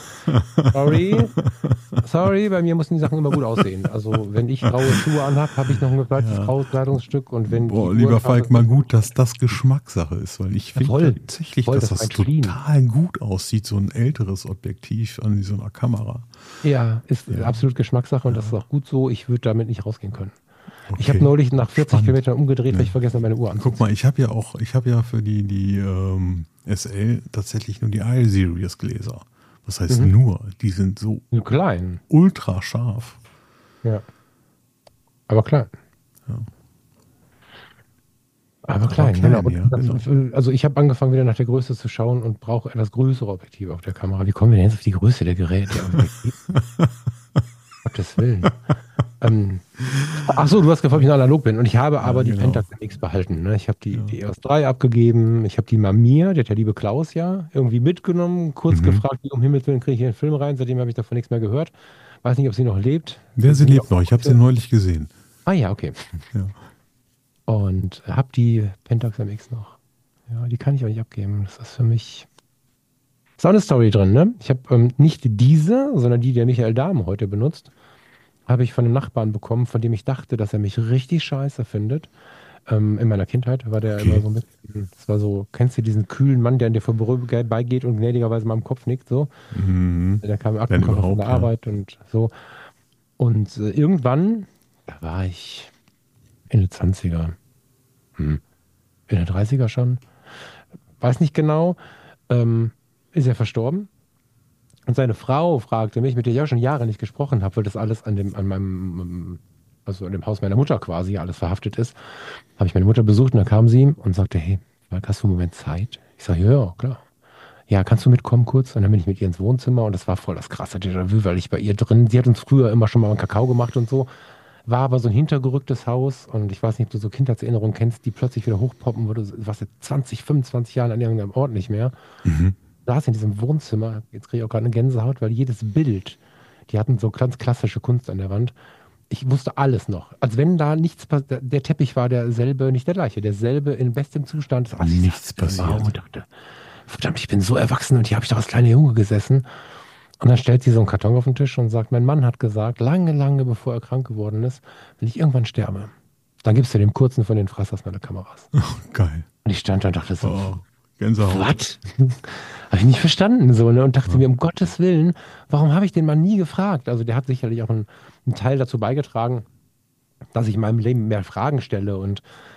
Sorry, bei mir müssen die Sachen immer gut aussehen. Also wenn ich graue Schuhe anhabe, habe ich noch ein gefleiztes graues Kleidungsstück. Und wenn lieber Falk, mal gut, dass das Geschmackssache ist, weil ich finde tatsächlich, dass das total gut aussieht, so ein älteres Objektiv an so einer Kamera. Ja, ist absolut Geschmackssache und das ist auch gut so. Ich würde damit nicht rausgehen können. Okay. Ich habe neulich nach 40 Kilometern umgedreht, weil ich vergessen habe, meine Uhr anzuziehen. Guck mal, ich habe ja für die SL tatsächlich nur die I-Series Gläser. Das heißt nur, die sind so klein, ultra scharf. Ja. Aber klein. Ja. Aber klein, genau. Also ich habe angefangen, wieder nach der Größe zu schauen und brauche etwas größere Objektive auf der Kamera. Wie kommen wir denn jetzt auf die Größe der Geräte? Gottes Willen. Achso, du hast gefragt, ob ich noch analog bin. Und ich habe aber die Pentax MX behalten. Ne? Ich habe die EOS 3 abgegeben. Ich habe die Mamiya, der liebe Klaus irgendwie mitgenommen. Kurz gefragt, wie um Himmels Willen kriege ich hier einen Film rein. Seitdem habe ich davon nichts mehr gehört. Weiß nicht, ob sie noch lebt. Sie lebt noch. Ich habe sie neulich gesehen. Ah ja, okay. Ja. Und habe die Pentax MX noch. Ja, die kann ich auch nicht abgeben. Das ist für mich... Ist auch eine Story drin, ne? Ich habe nicht diese, sondern die, der Michael Dahm heute benutzt, habe ich von einem Nachbarn bekommen, von dem ich dachte, dass er mich richtig scheiße findet. In meiner Kindheit war der immer so ein bisschen, das war so, kennst du diesen kühlen Mann, der an dir vorbeigeht und gnädigerweise mal am Kopf nickt, so. Der kam im Aktenkoffer von der Arbeit und so. Und irgendwann, da war ich in den 20er, in den 30er schon, weiß nicht genau, ist er verstorben. Und seine Frau fragte mich, mit der ich auch schon Jahre nicht gesprochen habe, weil das alles an dem Haus meiner Mutter quasi alles verhaftet ist, habe ich meine Mutter besucht und dann kam sie und sagte, hey, hast du einen Moment Zeit? Ich sage, ja, klar. Ja, kannst du mitkommen kurz? Und dann bin ich mit ihr ins Wohnzimmer und das war voll das krasse Déjà-vu, weil ich bei ihr drin, sie hat uns früher immer schon mal einen Kakao gemacht und so, war aber so ein hintergerücktes Haus und ich weiß nicht, ob du so Kindheitserinnerungen kennst, die plötzlich wieder hochpoppen, wo du warst jetzt 20, 25 Jahren an irgendeinem Ort nicht mehr. Saß in diesem Wohnzimmer, jetzt kriege ich auch gerade eine Gänsehaut, weil jedes Bild, die hatten so ganz klassische Kunst an der Wand. Ich wusste alles noch. Als wenn da nichts passiert, der Teppich war derselbe, nicht der gleiche, derselbe in bestem Zustand. Also nichts passiert. Und dachte, verdammt, ich bin so erwachsen und hier habe ich doch als kleiner Junge gesessen. Und dann stellt sie so einen Karton auf den Tisch und sagt, mein Mann hat gesagt, lange, lange bevor er krank geworden ist, wenn ich irgendwann sterbe, dann gibst du dem kurzen von den Frassers meine Kameras. Oh, geil. Und ich stand da und dachte so, Gänsehaut. Was? Habe ich nicht verstanden so, ne? Und dachte mir, um Gottes Willen, warum habe ich den Mann nie gefragt? Also der hat sicherlich auch einen Teil dazu beigetragen, dass ich in meinem Leben mehr Fragen stelle und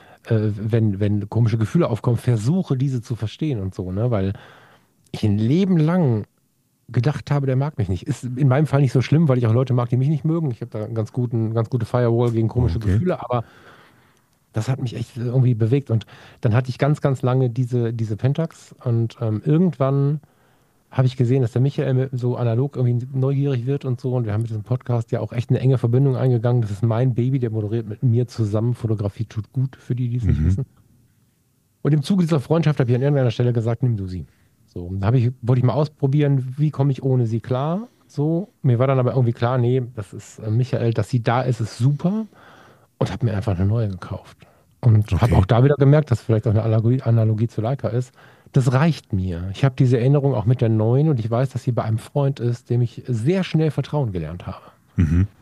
wenn komische Gefühle aufkommen, versuche diese zu verstehen und so, ne? Weil ich ein Leben lang gedacht habe, der mag mich nicht. Ist in meinem Fall nicht so schlimm, weil ich auch Leute mag, die mich nicht mögen. Ich habe da ganz gute Firewall gegen komische Gefühle, aber das hat mich echt irgendwie bewegt. Und dann hatte ich ganz, ganz lange diese Pentax und irgendwann habe ich gesehen, dass der Michael so analog irgendwie neugierig wird und so. Und wir haben mit diesem Podcast ja auch echt eine enge Verbindung eingegangen. Das ist mein Baby, der moderiert mit mir zusammen. Fotografie tut gut, für die, die es nicht wissen. Und im Zuge dieser Freundschaft habe ich an irgendeiner Stelle gesagt, nimm du sie. So, da wollte ich mal ausprobieren, wie komme ich ohne sie klar. So, mir war dann aber irgendwie klar, nee, das ist Michael, dass sie da ist super. Und habe mir einfach eine neue gekauft. Und habe auch da wieder gemerkt, dass vielleicht auch eine Analogie zu Leica ist. Das reicht mir. Ich habe diese Erinnerung auch mit der neuen und ich weiß, dass sie bei einem Freund ist, dem ich sehr schnell Vertrauen gelernt habe.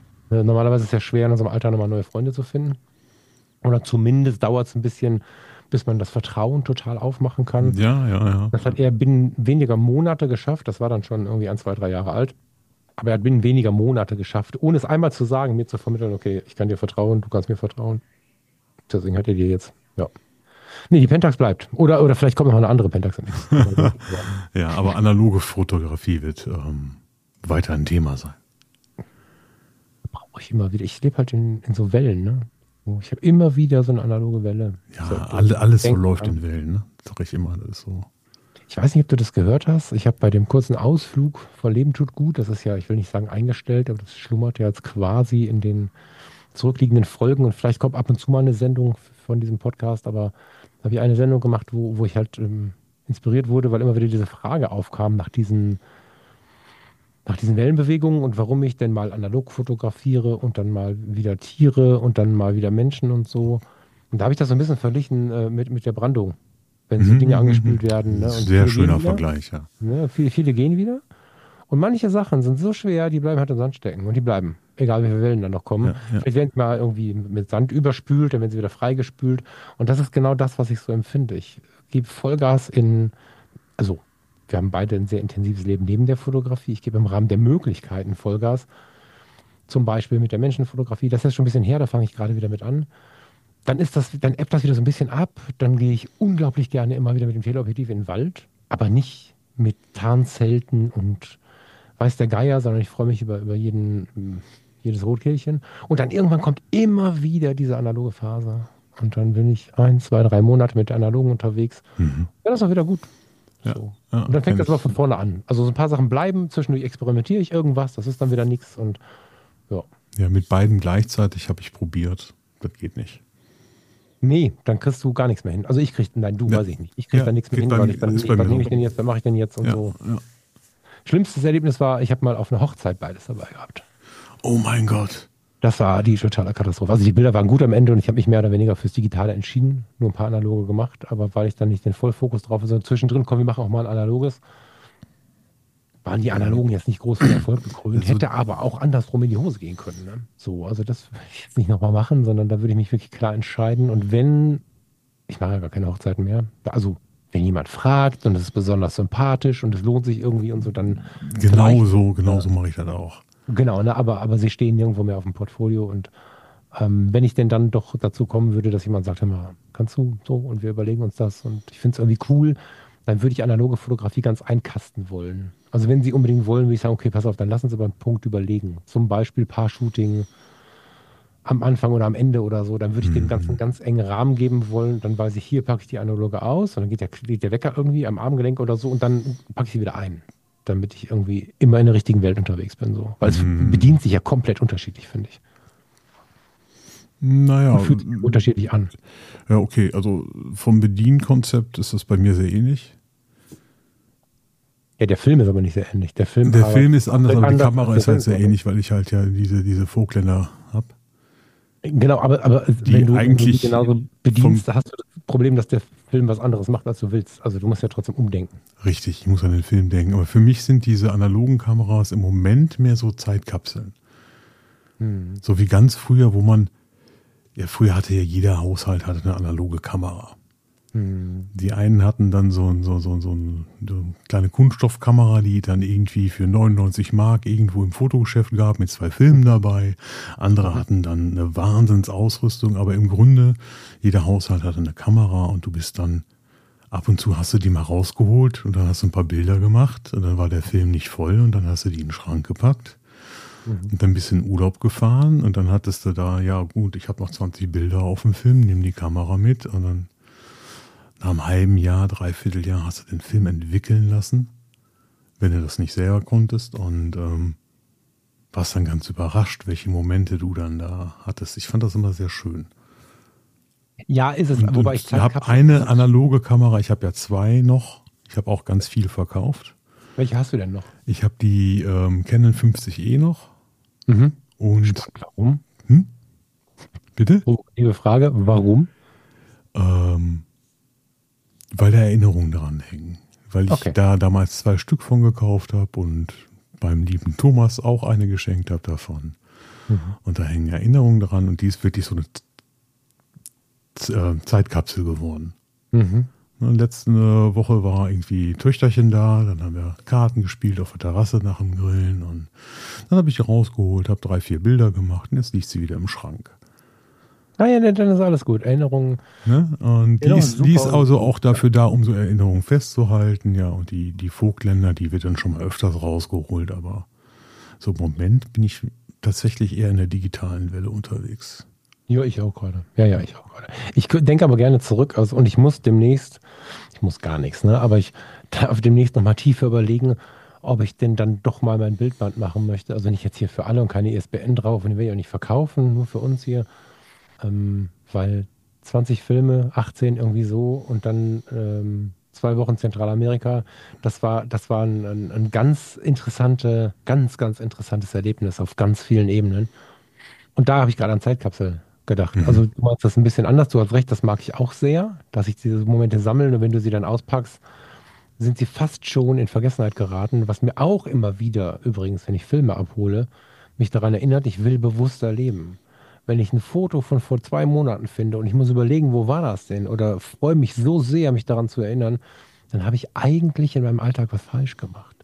Normalerweise ist es ja schwer, in unserem Alter nochmal neue Freunde zu finden. Oder zumindest dauert es ein bisschen, bis man das Vertrauen total aufmachen kann. Ja. Das hat er binnen weniger Monate geschafft. Das war dann schon irgendwie 1, 2, 3 Jahre alt. Aber er hat binnen weniger Monate geschafft, ohne es einmal zu sagen, mir zu vermitteln, okay, ich kann dir vertrauen, du kannst mir vertrauen. Deswegen hat er dir jetzt, ja. Nee, die Pentax bleibt. Oder vielleicht kommt noch eine andere Pentax. Ja, aber analoge Fotografie wird weiter ein Thema sein. Brauche ich immer wieder. Ich lebe halt in so Wellen, ne? Ich habe immer wieder so eine analoge Welle. Ja, alles so läuft in Wellen, ne? Sag ich immer, das ist so. Ich weiß nicht, ob du das gehört hast. Ich habe bei dem kurzen Ausflug von Leben tut gut, das ist ja, ich will nicht sagen eingestellt, aber das schlummert ja jetzt quasi in den zurückliegenden Folgen und vielleicht kommt ab und zu mal eine Sendung von diesem Podcast, aber da habe ich eine Sendung gemacht, wo ich halt inspiriert wurde, weil immer wieder diese Frage aufkam nach diesen Wellenbewegungen und warum ich denn mal analog fotografiere und dann mal wieder Tiere und dann mal wieder Menschen und so. Und da habe ich das so ein bisschen verglichen mit der Brandung. Wenn so Dinge angespült werden. Ne? Und sehr schöner Vergleich, ja. Ne? Viele gehen wieder. Und manche Sachen sind so schwer, die bleiben halt im Sand stecken. Und die bleiben, egal wie viele Wellen dann noch kommen. Ja. Vielleicht werden sie mal irgendwie mit Sand überspült, dann werden sie wieder freigespült. Und das ist genau das, was ich so empfinde. Ich gebe Vollgas also wir haben beide ein sehr intensives Leben neben der Fotografie. Ich gebe im Rahmen der Möglichkeiten Vollgas. Zum Beispiel mit der Menschenfotografie. Das ist jetzt schon ein bisschen her, da fange ich gerade wieder mit an. Dann ebbt das wieder so ein bisschen ab. Dann gehe ich unglaublich gerne immer wieder mit dem Teleobjektiv in den Wald, aber nicht mit Tarnzelten und weiß der Geier, sondern ich freue mich über jedes Rotkehlchen. Und dann irgendwann kommt immer wieder diese analoge Phase. Und dann bin ich 1, 2, 3 Monate mit der analogen unterwegs. Dann ist auch wieder gut. Ja. So. Ja, und dann fängt das aber von vorne an. Also so ein paar Sachen bleiben, zwischendurch experimentiere ich irgendwas, das ist dann wieder nichts. Und ja. Ja, mit beiden gleichzeitig habe ich probiert. Das geht nicht. Nee, dann kriegst du gar nichts mehr hin. Also ich kriege, weiß ich nicht. Ich kriege da nichts mehr hin, weil ich dann, was nehme ich denn jetzt, was mache ich denn jetzt und so. Ja. Schlimmstes Erlebnis war, ich habe mal auf einer Hochzeit beides dabei gehabt. Oh mein Gott. Das war die totale Katastrophe. Also die Bilder waren gut am Ende und ich habe mich mehr oder weniger fürs Digitale entschieden. Nur ein paar analoge gemacht, aber weil ich dann nicht den Vollfokus drauf habe, sondern zwischendrin, komm, wir machen auch mal ein analoges, waren die Analogen jetzt nicht groß von Erfolg gekrönt. Also, hätte aber auch andersrum in die Hose gehen können. Ne? So, also das würde ich jetzt nicht nochmal machen, sondern da würde ich mich wirklich klar entscheiden. Und ich mache ja gar keine Hochzeiten mehr, also wenn jemand fragt und es ist besonders sympathisch und es lohnt sich irgendwie und so, dann Genau so mache ich das auch. Genau, ne, aber sie stehen nirgendwo mehr auf dem Portfolio und wenn ich denn dann doch dazu kommen würde, dass jemand sagt, hör mal, kannst du so und wir überlegen uns das und ich finde es irgendwie cool, dann würde ich analoge Fotografie ganz einkasten wollen. Also wenn sie unbedingt wollen, würde ich sagen, okay, pass auf, dann lass uns aber einen Punkt überlegen. Zum Beispiel Paar-Shooting am Anfang oder am Ende oder so, dann würde ich dem Ganzen einen ganz engen Rahmen geben wollen, dann weiß ich, hier packe ich die analoge aus und dann geht der Wecker irgendwie am Armgelenk oder so und dann packe ich sie wieder ein, damit ich irgendwie immer in der richtigen Welt unterwegs bin. So. Weil es bedient sich ja komplett unterschiedlich, finde ich. Naja. Fühlt sich unterschiedlich an. Ja, okay, also vom Bedienkonzept ist das bei mir sehr ähnlich. Ja, der Film ist aber nicht sehr ähnlich. Der Film ist anders, aber die Kamera ist halt sehr ähnlich, weil ich halt ja diese Vogtländer habe. Genau, aber wenn du die genauso bedienst, hast du das Problem, dass der Film was anderes macht, als du willst. Also du musst ja trotzdem umdenken. Richtig, ich muss an den Film denken. Aber für mich sind diese analogen Kameras im Moment mehr so Zeitkapseln. So wie ganz früher, früher hatte ja jeder Haushalt eine analoge Kamera. Die einen hatten dann so eine kleine Kunststoffkamera, die dann irgendwie für 99 Mark irgendwo im Fotogeschäft gab, mit 2 Filmen dabei. Andere hatten dann eine Wahnsinnsausrüstung, aber im Grunde, jeder Haushalt hatte eine Kamera und du bist dann, ab und zu hast du die mal rausgeholt und dann hast du ein paar Bilder gemacht und dann war der Film nicht voll und dann hast du die in den Schrank gepackt. Und dann bist du in Urlaub gefahren und dann hattest du da, ja gut, ich habe noch 20 Bilder auf dem Film, nimm die Kamera mit und dann nach einem halben Jahr, 3/4 Jahr hast du den Film entwickeln lassen, wenn du das nicht selber konntest und warst dann ganz überrascht, welche Momente du dann da hattest. Ich fand das immer sehr schön. Ja, ist es. Und Wobei ich habe eine analoge Kamera, ich habe ja 2 noch. Ich habe auch ganz viel verkauft. Welche hast du denn noch? Ich habe die Canon 50E noch. Und warum? Bitte? Liebe Frage, warum? Weil da Erinnerungen dran hängen. Weil ich da damals 2 Stück von gekauft habe und beim lieben Thomas auch eine geschenkt habe davon. Und da hängen Erinnerungen dran und die ist wirklich so eine Zeitkapsel geworden. Mhm. Und letzte Woche war irgendwie Töchterchen da, dann haben wir Karten gespielt auf der Terrasse nach dem Grillen und dann habe ich die rausgeholt, habe 3, 4 Bilder gemacht und jetzt liegt sie wieder im Schrank. Ah ja, dann ist alles gut. Erinnerungen. Ne? Und die Erinnerungen ist super. also auch dafür da, um so Erinnerungen festzuhalten. Ja, und die Vogtländer, die wird dann schon mal öfters rausgeholt, aber so im Moment bin ich tatsächlich eher in der digitalen Welle unterwegs. Ja, ich auch gerade. Ja, ich auch gerade. Ich denke aber gerne zurück, also, und ich muss demnächst, ich muss gar nichts, ne? Aber ich darf demnächst nochmal tiefer überlegen, ob ich denn dann doch mal mein Bildband machen möchte. Also nicht jetzt hier für alle und keine ISBN drauf und die will ich auch nicht verkaufen, nur für uns hier. Weil 20 Filme, 18 irgendwie so und dann 2 Wochen Zentralamerika, das war ein ganz interessantes Erlebnis auf ganz vielen Ebenen. Und da habe ich gerade an Zeitkapsel gedacht. Mhm. Also du meinst das ein bisschen anders, du hast recht, das mag ich auch sehr, dass ich diese Momente sammle und wenn du sie dann auspackst, sind sie fast schon in Vergessenheit geraten, was mir auch immer wieder, übrigens, wenn ich Filme abhole, mich daran erinnert, ich will bewusster leben. Wenn ich ein Foto von vor 2 Monaten finde und ich muss überlegen, wo war das denn? Oder freue mich so sehr, mich daran zu erinnern, dann habe ich eigentlich in meinem Alltag was falsch gemacht.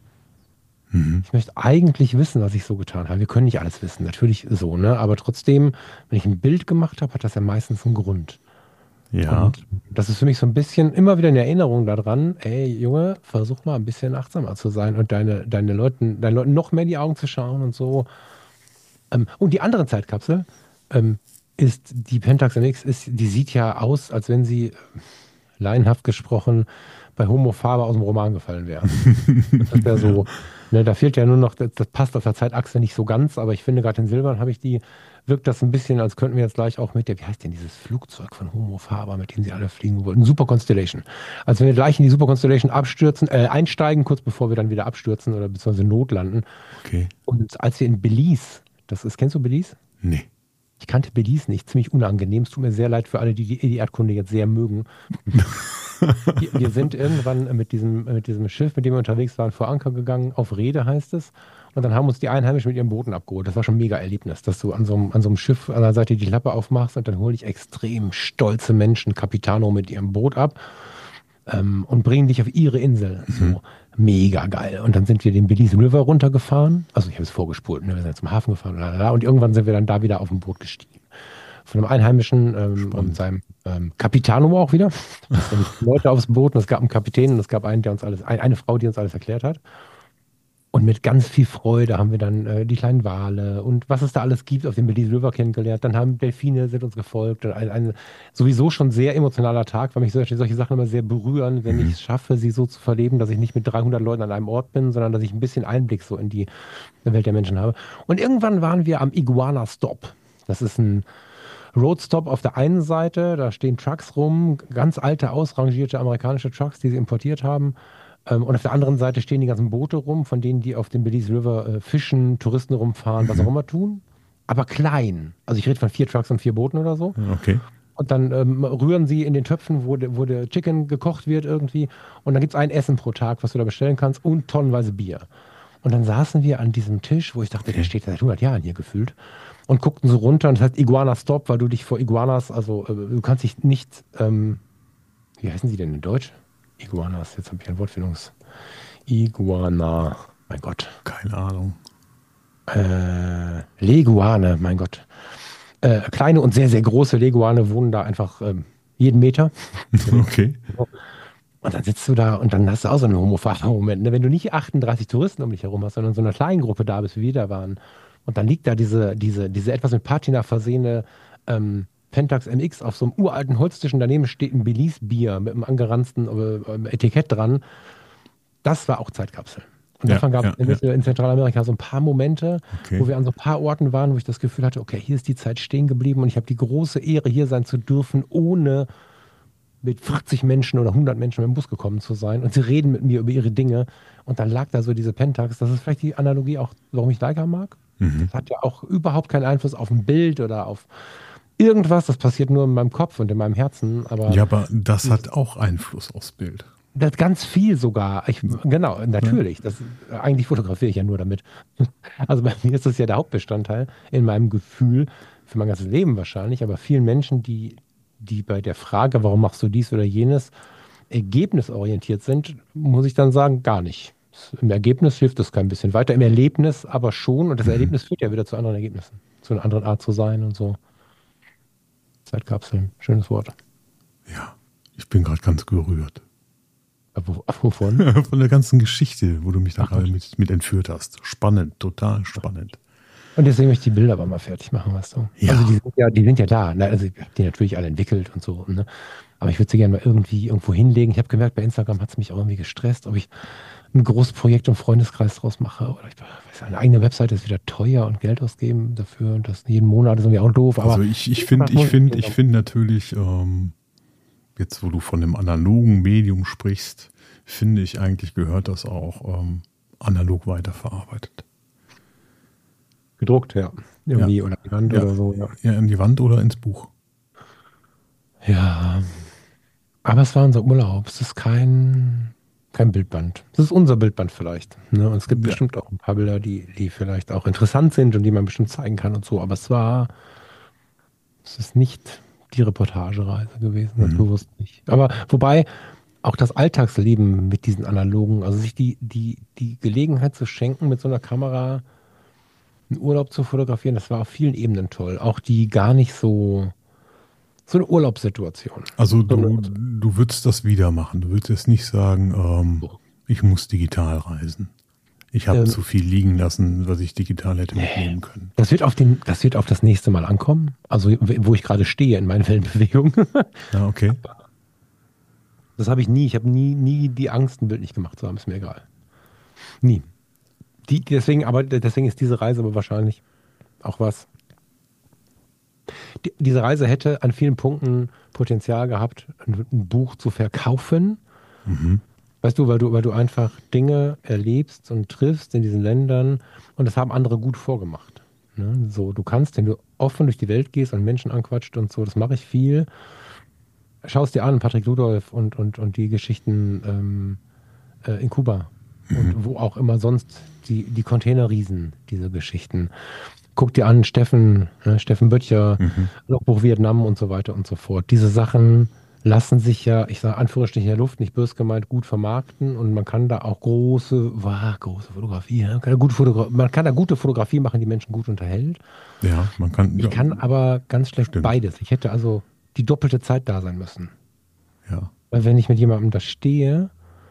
Mhm. Ich möchte eigentlich wissen, was ich so getan habe. Wir können nicht alles wissen, natürlich so, ne? Aber trotzdem, wenn ich ein Bild gemacht habe, hat das ja meistens einen Grund. Ja. Und das ist für mich so ein bisschen immer wieder eine Erinnerung daran, ey Junge, versuch mal ein bisschen achtsamer zu sein und deinen Leuten noch mehr in die Augen zu schauen und so. Und die andere Zeitkapsel ähm, ist die Pentax MX, die sieht ja aus, als wenn sie, laienhaft gesprochen, bei Homo Faber aus dem Roman gefallen wäre. Das ist ja so, ne, da fehlt ja nur noch, das passt auf der Zeitachse nicht so ganz, aber ich finde gerade in Silbern wirkt das ein bisschen, als könnten wir jetzt gleich auch mit wie heißt denn dieses Flugzeug von Homo Faber, mit dem sie alle fliegen wollten? Super Constellation. Also wenn wir gleich in die Super Constellation einsteigen, kurz bevor wir dann wieder abstürzen oder beziehungsweise notlanden. Okay. Und als wir in Belize, kennst du Belize? Nee. Ich kannte Belize nicht, ziemlich unangenehm. Es tut mir sehr leid für alle, die Erdkunde jetzt sehr mögen. Wir sind irgendwann mit diesem Schiff, mit dem wir unterwegs waren, vor Anker gegangen, auf Reede heißt es. Und dann haben uns die Einheimischen mit ihren Booten abgeholt. Das war schon ein mega Erlebnis, dass du an so einem Schiff an der Seite die Klappe aufmachst und dann hole ich extrem stolze Menschen, Capitano mit ihrem Boot ab und bringen dich auf ihre Insel. So mega geil. Und dann sind wir den Belize River runtergefahren. Also ich habe es vorgespult, ne? Wir sind zum Hafen gefahren und irgendwann sind wir dann da wieder auf dem Boot gestiegen. Von einem Einheimischen und seinem Capitano auch wieder. Es sind Leute aufs Boot und es gab einen Kapitän und es gab eine Frau, die uns alles erklärt hat. Und mit ganz viel Freude haben wir dann die kleinen Wale und was es da alles gibt auf dem Belize River kennengelernt. Dann haben Delfine sind uns gefolgt. Und ein sowieso schon sehr emotionaler Tag, weil mich solche Sachen immer sehr berühren, wenn ich es schaffe, sie so zu verleben, dass ich nicht mit 300 Leuten an einem Ort bin, sondern dass ich ein bisschen Einblick so in die Welt der Menschen habe. Und irgendwann waren wir am Iguana Stop. Das ist ein Roadstop auf der einen Seite, da stehen Trucks rum, ganz alte, ausrangierte amerikanische Trucks, die sie importiert haben. Und auf der anderen Seite stehen die ganzen Boote rum, von denen die auf dem Belize River fischen, Touristen rumfahren, was auch immer tun. Aber klein. Also ich rede von 4 Trucks und 4 Booten oder so. Okay. Und dann rühren sie in den Töpfen, wo der Chicken gekocht wird irgendwie. Und dann gibt es ein Essen pro Tag, was du da bestellen kannst und tonnenweise Bier. Und dann saßen wir an diesem Tisch, wo ich dachte, der steht seit 100 Jahren hier gefühlt. Und guckten so runter und das heißt Iguana Stop, weil du dich vor Iguanas, also du kannst dich nicht, wie heißen sie denn in Deutsch? Iguanas, jetzt habe ich ein Wortfindungs. Iguana, mein Gott. Keine Ahnung. Leguane, mein Gott. Kleine und sehr, sehr große Leguane wohnen da einfach jeden Meter. Okay. Und dann sitzt du da und dann hast du auch so einen Homo-Faber-Moment. Ne? Wenn du nicht 38 Touristen um dich herum hast, sondern so eine kleine Gruppe da bist, wie wir da waren. Und dann liegt da diese etwas mit Patina versehene Pentax MX auf so einem uralten Holztisch und daneben steht ein Belize-Bier mit einem angeranzten Etikett dran. Das war auch Zeitkapsel. Und davon gab es in Zentralamerika so ein paar Momente, wo wir an so ein paar Orten waren, wo ich das Gefühl hatte, okay, hier ist die Zeit stehen geblieben und ich habe die große Ehre, hier sein zu dürfen, ohne mit 40 Menschen oder 100 Menschen mit dem Bus gekommen zu sein. Und sie reden mit mir über ihre Dinge. Und dann lag da so diese Pentax. Das ist vielleicht die Analogie auch, warum ich Leica mag. Das hat ja auch überhaupt keinen Einfluss auf ein Bild oder auf irgendwas. Das passiert nur in meinem Kopf und in meinem Herzen. Aber das hat auch Einfluss aufs Bild. Das ganz viel sogar. Genau, natürlich. Eigentlich fotografiere ich ja nur damit. Also bei mir ist das ja der Hauptbestandteil in meinem Gefühl, für mein ganzes Leben wahrscheinlich, aber vielen Menschen, die die bei der Frage, warum machst du dies oder jenes, ergebnisorientiert sind, muss ich dann sagen, gar nicht. Im Ergebnis hilft es kein bisschen weiter, im Erlebnis aber schon. Und das Mhm. Erlebnis führt ja wieder zu anderen Ergebnissen, zu einer anderen Art zu sein und so. Zeitkapseln, schönes Wort. Ja, ich bin gerade ganz gerührt. Wovon? Von der ganzen Geschichte, wo du mich da Ach, gerade mit entführt hast. Spannend, total spannend. Und deswegen möchte ich die Bilder aber mal fertig machen, weißt du. Ja. Also die sind ja da. Ne? Also ich habe die natürlich alle entwickelt und so. Ne? Aber ich würde sie gerne mal irgendwie irgendwo hinlegen. Ich habe gemerkt, bei Instagram hat es mich auch irgendwie gestresst, ob ich ein großes Projekt im Freundeskreis draus mache. Oder ich weiß, eine eigene Webseite ist wieder teuer und Geld ausgeben dafür. Und das jeden Monat ist irgendwie auch doof. Aber Also ich finde natürlich, jetzt wo du von dem analogen Medium sprichst, finde ich eigentlich gehört das auch analog weiterverarbeitet. gedruckt, ja. Irgendwie oder an die Wand oder so, ja. Ja, in die Wand oder ins Buch. Ja, aber es war unser Urlaub. Es ist kein Bildband. Es ist unser Bildband vielleicht. Ne? Und es gibt bestimmt auch ein paar Bilder, die vielleicht auch interessant sind und die man bestimmt zeigen kann und so. Aber es ist nicht die Reportagereise gewesen, das bewusst nicht. Aber wobei auch das Alltagsleben mit diesen analogen, also sich die Gelegenheit zu schenken, mit so einer Kamera einen Urlaub zu fotografieren, das war auf vielen Ebenen toll. Auch die gar nicht so eine Urlaubssituation. Also So du würdest das wieder machen. Du würdest jetzt nicht sagen, ich muss digital reisen. Ich habe zu viel liegen lassen, was ich digital hätte mitnehmen können. Das wird auf das nächste Mal ankommen. Also wo ich gerade stehe in meinen Wellenbewegungen. Ja, okay. Das habe ich nie. Ich habe nie die Angst, ein Bild nicht gemacht zu haben. Ist mir egal. Nie. Deswegen ist diese Reise aber wahrscheinlich auch was. Diese Reise hätte an vielen Punkten Potenzial gehabt, ein Buch zu verkaufen. Mhm. Weißt du, weil du einfach Dinge erlebst und triffst in diesen Ländern und das haben andere gut vorgemacht. Ne? So, du kannst, wenn du offen durch die Welt gehst und Menschen anquatscht und so, das mache ich viel. Schaust dir an, Patrick Ludolf und die Geschichten in Kuba und wo auch immer sonst die Containerriesen, diese Geschichten. Guck dir an, Steffen Böttcher, Logbuch Vietnam und so weiter und so fort. Diese Sachen lassen sich ja, ich sage Anführungsstrichen in der Luft, nicht böse gemeint, gut vermarkten und man kann da auch große Fotografie, man kann da gute Fotografie machen, die Menschen gut unterhält. Ja, man kann. Ich kann aber ganz schlecht Stimmt. beides. Ich hätte also die doppelte Zeit da sein müssen. Ja. Weil wenn ich mit jemandem da stehe,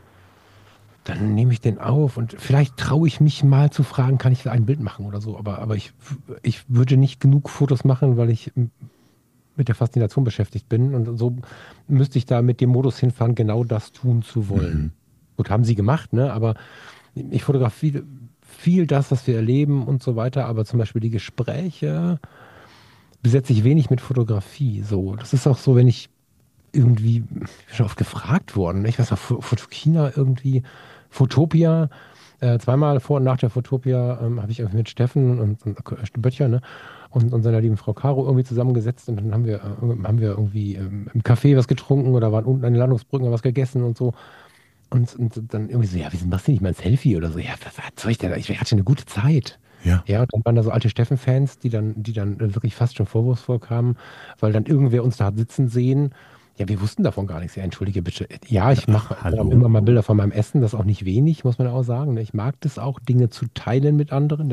dann nehme ich den auf und vielleicht traue ich mich mal zu fragen, kann ich ein Bild machen oder so. Aber ich würde nicht genug Fotos machen, weil ich mit der Faszination beschäftigt bin. Und so müsste ich da mit dem Modus hinfahren, genau das tun zu wollen. Gut, haben sie gemacht, ne? Aber ich fotografiere viel das, was wir erleben und so weiter. Aber zum Beispiel die Gespräche besetze ich wenig mit Fotografie. So, das ist auch so, wenn ich irgendwie schon oft gefragt worden. Ich weiß noch, Fotokina irgendwie, Fotopia, zweimal vor und nach der Fotopia habe ich irgendwie mit Steffen und Böttcher, ne? Und seiner lieben Frau Caro irgendwie zusammengesetzt und dann haben wir irgendwie im Café was getrunken oder waren unten an den Landungsbrücken was gegessen und so. Und dann irgendwie so, ja, wieso machst du nicht mal ein Selfie oder so? Ja, was soll ich denn? Ich hatte eine gute Zeit. Ja. Ja, und dann waren da so alte Steffen-Fans, die dann wirklich fast schon vorwurfsvoll kamen, weil dann irgendwer uns da hat sitzen sehen. Ja, wir wussten davon gar nichts. Ja, entschuldige bitte. Ja, ich mache immer mal Bilder von meinem Essen, das ist auch nicht wenig, muss man auch sagen. Ich mag das auch, Dinge zu teilen mit anderen.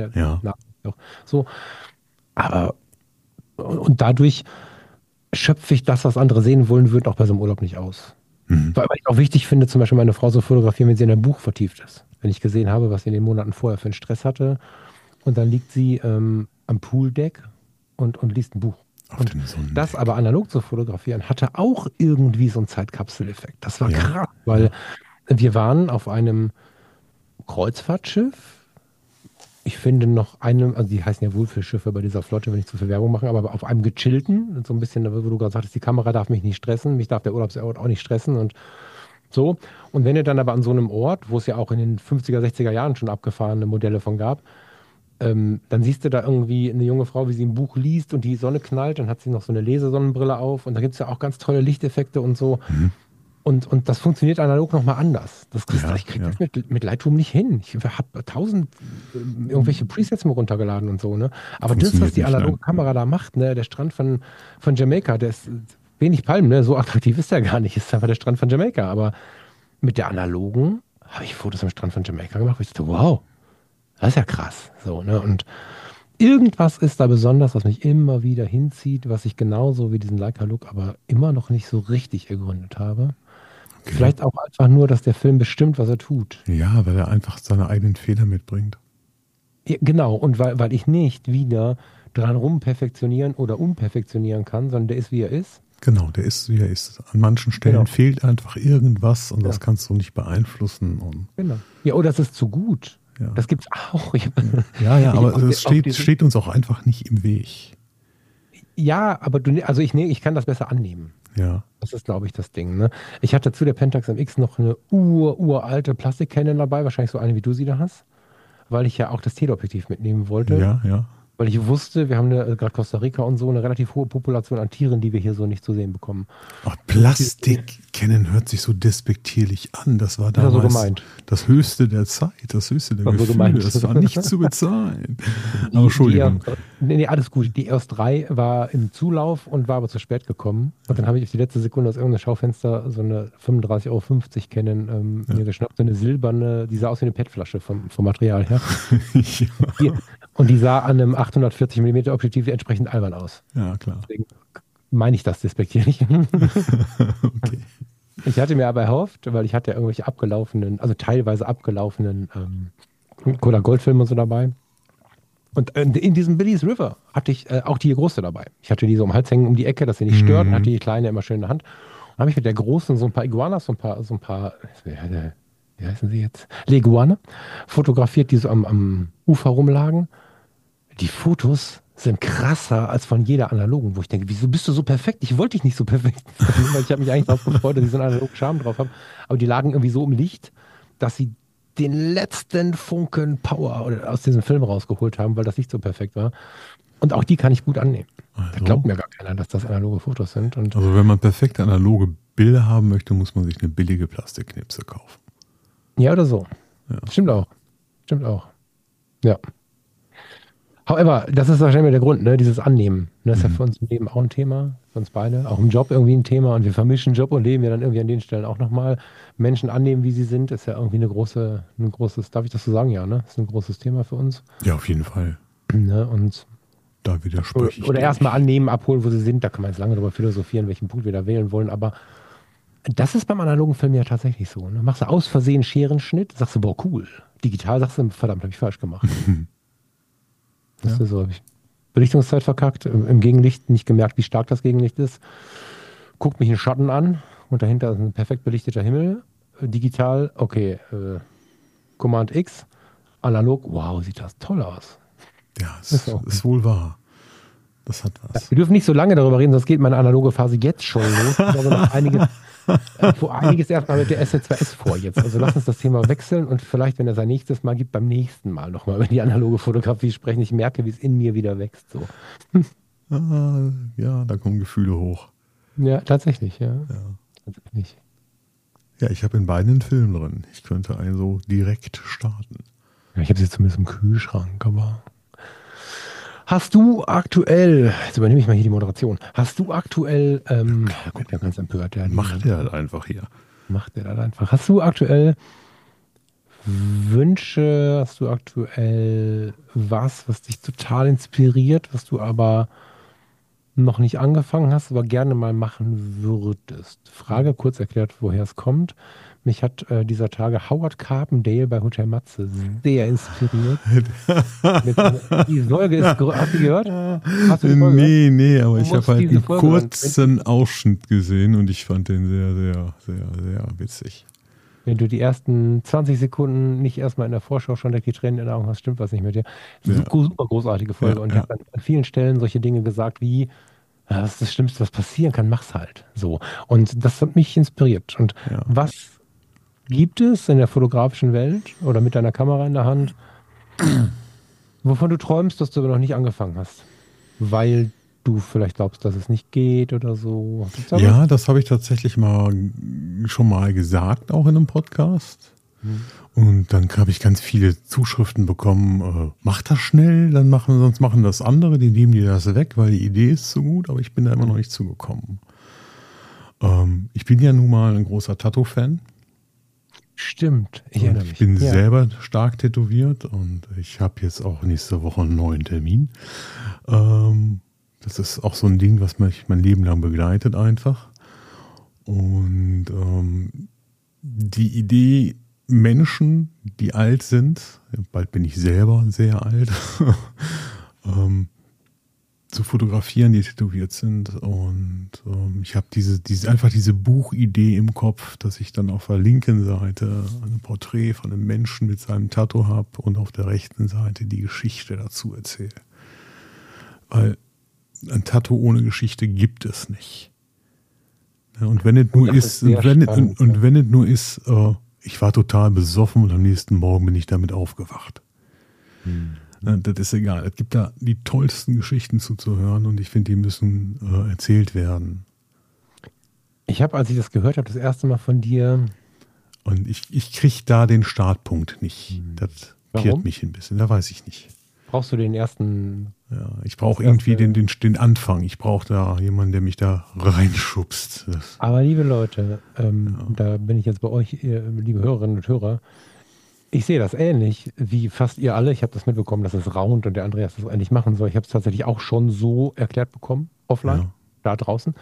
So. Aber und dadurch schöpfe ich das, was andere sehen wollen würden, auch bei so einem Urlaub nicht aus. Weil ich auch wichtig finde, zum Beispiel meine Frau so fotografieren, wenn sie in einem Buch vertieft ist. Wenn ich gesehen habe, was sie in den Monaten vorher für einen Stress hatte und dann liegt sie am Pooldeck und liest ein Buch. Und das aber analog zu fotografieren, hatte auch irgendwie so einen Zeitkapseleffekt. Das war krass, weil wir waren auf einem Kreuzfahrtschiff. Ich finde noch also die heißen ja Wohlfühlschiffe bei dieser Flotte, wenn ich zu viel Werbung mache, aber auf einem gechillten, so ein bisschen, wo du gerade sagtest, die Kamera darf mich nicht stressen, mich darf der Urlaubsort auch nicht stressen und so. Und wenn ihr dann aber an so einem Ort, wo es ja auch in den 50er, 60er Jahren schon abgefahrene Modelle von gab, dann siehst du da irgendwie eine junge Frau, wie sie ein Buch liest und die Sonne knallt, dann hat sie noch so eine Lesesonnenbrille auf und da gibt es ja auch ganz tolle Lichteffekte und so. Und das funktioniert analog nochmal anders. Ich kriege das mit Lightroom nicht hin. Ich habe 1000 irgendwelche Presets mir runtergeladen und so. Ne? Aber das, was die analoge Kamera da macht, ne? Der Strand von Jamaika, der ist wenig Palmen, ne? So attraktiv ist der gar nicht. Ist einfach der Strand von Jamaika. Aber mit der analogen habe ich Fotos am Strand von Jamaika gemacht, wo ich dachte, wow, das ist ja krass. So, ne? Und irgendwas ist da besonders, was mich immer wieder hinzieht, was ich genauso wie diesen Leica-Look aber immer noch nicht so richtig ergründet habe. Okay. Vielleicht auch einfach nur, dass der Film bestimmt, was er tut. Ja, weil er einfach seine eigenen Fehler mitbringt. Ja, genau, und weil ich nicht wieder dran rum perfektionieren oder unperfektionieren kann, sondern der ist, wie er ist. Genau, der ist, wie er ist. An manchen Stellen fehlt einfach irgendwas und das kannst du nicht beeinflussen. Und genau. Ja, oder es ist zu gut. Ja. Das gibt's auch. Ja, aber es steht uns auch einfach nicht im Weg. Ja, aber ich kann das besser annehmen. Ja. Das ist, glaube ich, das Ding. Ne? Ich hatte zu der Pentax MX noch eine uralte Plastik-Canon dabei, wahrscheinlich so eine, wie du sie da hast, weil ich ja auch das Teleobjektiv mitnehmen wollte. Ja. Weil ich wusste, wir haben gerade Costa Rica und so eine relativ hohe Population an Tieren, die wir hier so nicht zu sehen bekommen. Ach, Plastik-Canon hört sich so despektierlich an. Das war damals das Höchste der Zeit, das Höchste der Gefühle. Das war nicht zu bezahlen. Aber Entschuldigung. Nee, alles gut. Die EOS 3 war im Zulauf und war aber zu spät gekommen. Und dann habe ich auf die letzte Sekunde aus irgendeinem Schaufenster so eine 35,50 Euro Canon mir geschnappt. So eine silberne, die sah aus wie eine PET-Flasche vom Material her. Ja. Und die sah an einem 840 mm Objektiv entsprechend albern aus. Ja, klar. Deswegen meine ich das despektierlich. Okay. Ich hatte mir aber erhofft, weil ich hatte ja irgendwelche teilweise abgelaufenen Kodak Goldfilme und so dabei. Und in diesem Billy's River hatte ich auch die große dabei. Ich hatte die so am Hals hängen um die Ecke, dass sie nicht stört, und hatte die kleine immer schön in der Hand. Und habe ich mit der großen so ein paar Iguanas, so ein paar wie heißen sie jetzt? Leguane, fotografiert, die so am Ufer rumlagen. Die Fotos sind krasser als von jeder analogen, wo ich denke, wieso bist du so perfekt? Ich wollte dich nicht so perfekt sein, weil ich habe mich eigentlich darauf gefreut, dass ich so einen analogen Charme drauf habe. Aber die lagen irgendwie so im Licht, dass sie den letzten Funken Power aus diesem Film rausgeholt haben, weil das nicht so perfekt war. Und auch die kann ich gut annehmen. Also, da glaubt mir gar keiner, dass das analoge Fotos sind. Und also wenn man perfekte analoge Bilder haben möchte, muss man sich eine billige Plastikknipse kaufen. Ja, oder so. Ja. Stimmt auch. Ja. However, das ist wahrscheinlich der Grund, ne? Dieses Annehmen. Das ist ja für uns im Leben auch ein Thema, für uns beide. Auch im Job irgendwie ein Thema. Und wir vermischen Job und Leben ja dann irgendwie an den Stellen auch nochmal. Menschen annehmen, wie sie sind, ist ja irgendwie ein großes, darf ich das so sagen? Ja, ne? Ist ein großes Thema für uns. Ja, auf jeden Fall. Ne? Und da widerspreche ich. Oder erstmal annehmen, abholen, wo sie sind. Da kann man jetzt lange darüber philosophieren, welchen Punkt wir da wählen wollen. Aber das ist beim analogen Film ja tatsächlich so. Ne? Machst du aus Versehen Scherenschnitt, sagst du, boah, cool. Digital sagst du, verdammt, habe ich falsch gemacht. Das ist so, habe ich Belichtungszeit verkackt, im Gegenlicht nicht gemerkt, wie stark das Gegenlicht ist. Guckt mich ein Schatten an und dahinter ist ein perfekt belichteter Himmel. Digital, okay, Command X, analog, wow, sieht das toll aus. Ja, ist wohl wahr. Das hat was. Wir dürfen nicht so lange darüber reden, sonst geht meine analoge Phase jetzt schon los. Also noch einiges erstmal mit der SZ2S vor jetzt. Also lass uns das Thema wechseln und vielleicht, wenn es ein nächstes Mal gibt, beim nächsten Mal nochmal über die analoge Fotografie sprechen. Ich merke, wie es in mir wieder wächst. So. Ja, da kommen Gefühle hoch. Ja, tatsächlich, ja. Tatsächlich. Ja, ich habe in beiden Filmen drin. Ich könnte einen so direkt starten. Ja, ich habe sie zumindest im Kühlschrank, aber... Hast du aktuell, jetzt übernehme ich mal hier die Moderation, hast du aktuell, guck, der ganz empört. Macht der halt einfach hier. Hast du aktuell Wünsche, hast du aktuell was dich total inspiriert, was du aber noch nicht angefangen hast, aber gerne mal machen würdest? Frage kurz erklärt, woher es kommt. Mich hat dieser Tage Howard Carpendale bei Hotel Matze sehr inspiriert. Die Folge ist, hast du gehört? Hast du die Folge? Nee, aber ich habe halt einen kurzen Ausschnitt gesehen und ich fand den sehr, sehr, sehr, sehr witzig. Wenn du die ersten 20 Sekunden nicht erstmal in der Vorschau schon direkt die Tränen in den Augen hast, stimmt was nicht mit dir. Super großartige Folge. Und ich habe an vielen Stellen solche Dinge gesagt wie, das ist das Schlimmste, was passieren kann, mach's halt. So. Und das hat mich inspiriert. Und was gibt es in der fotografischen Welt oder mit deiner Kamera in der Hand, wovon du träumst, dass du aber noch nicht angefangen hast? Weil du vielleicht glaubst, dass es nicht geht oder so? Ja, das habe ich tatsächlich schon mal gesagt, auch in einem Podcast. Und dann habe ich ganz viele Zuschriften bekommen, mach das schnell, sonst machen das andere, die nehmen dir das weg, weil die Idee ist so gut, aber ich bin da immer noch nicht zugekommen. Ich bin ja nun mal ein großer Tattoo-Fan. Stimmt, ich erinnere mich. Ich bin selber stark tätowiert und ich habe jetzt auch nächste Woche einen neuen Termin. Das ist auch so ein Ding, was mich mein Leben lang begleitet einfach. Und die Idee, Menschen, die alt sind, bald bin ich selber sehr alt, zu fotografieren, die tätowiert sind. Und ich habe einfach diese Buchidee im Kopf, dass ich dann auf der linken Seite ein Porträt von einem Menschen mit seinem Tattoo habe und auf der rechten Seite die Geschichte dazu erzähle. Weil ein Tattoo ohne Geschichte gibt es nicht. Ja, und wenn es nur ist, ich war total besoffen und am nächsten Morgen bin ich damit aufgewacht. Das ist egal. Es gibt da die tollsten Geschichten zuzuhören und ich finde, die müssen erzählt werden. Ich habe, als ich das gehört habe, das erste Mal von dir. Und ich kriege da den Startpunkt nicht. Das pirrt mich ein bisschen, da weiß ich nicht. Brauchst du den ersten? Ja, ich brauche irgendwie den Anfang. Ich brauche da jemanden, der mich da reinschubst. Aber liebe Leute, da bin ich jetzt bei euch, liebe Hörerinnen und Hörer. Ich sehe das ähnlich wie fast ihr alle. Ich habe das mitbekommen, dass es Round und der Andreas das endlich machen soll. Ich habe es tatsächlich auch schon so erklärt bekommen, offline, da draußen.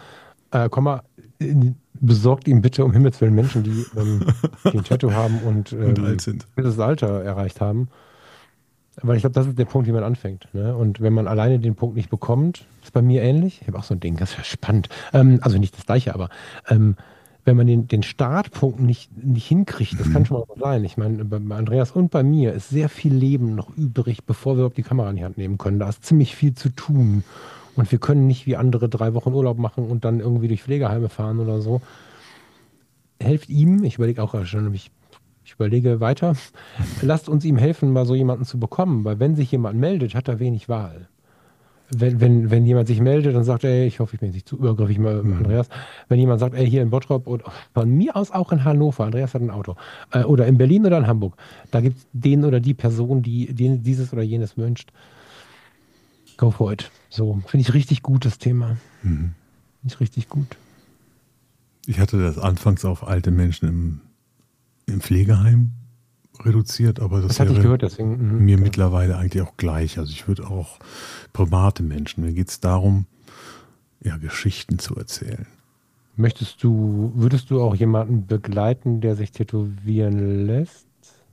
Besorgt ihm bitte um Himmels Willen Menschen, die ein Tattoo haben und alt sind. Dieses Alter erreicht haben. Weil ich glaube, das ist der Punkt, wie man anfängt. Ne? Und wenn man alleine den Punkt nicht bekommt, ist bei mir ähnlich. Ich habe auch so ein Ding, das wäre spannend. Also nicht das Gleiche, aber wenn man den Startpunkt nicht hinkriegt, das kann schon mal so sein. Ich meine, bei Andreas und bei mir ist sehr viel Leben noch übrig, bevor wir überhaupt die Kamera in die Hand nehmen können. Da ist ziemlich viel zu tun. Und wir können nicht wie andere 3 Wochen Urlaub machen und dann irgendwie durch Pflegeheime fahren oder so. Helft ihm, ich überlege auch schon, ich überlege weiter, lasst uns ihm helfen, mal so jemanden zu bekommen, weil wenn sich jemand meldet, hat er wenig Wahl. Wenn jemand sich meldet und sagt, ey, ich hoffe, ich bin jetzt nicht zu übergriffig, Andreas, wenn jemand sagt, ey, hier in Bottrop oder von mir aus auch in Hannover, Andreas hat ein Auto, oder in Berlin oder in Hamburg, da gibt es den oder die Person, die dieses oder jenes wünscht. Go for it. So, finde ich richtig gut, das Thema. Finde ich richtig gut. Ich hatte das anfangs auf alte Menschen im Pflegeheim reduziert, aber das hatte ich gehört, deswegen, mir mittlerweile eigentlich auch gleich. Also ich würde auch private Menschen, mir geht es darum, ja, Geschichten zu erzählen. Würdest du auch jemanden begleiten, der sich tätowieren lässt?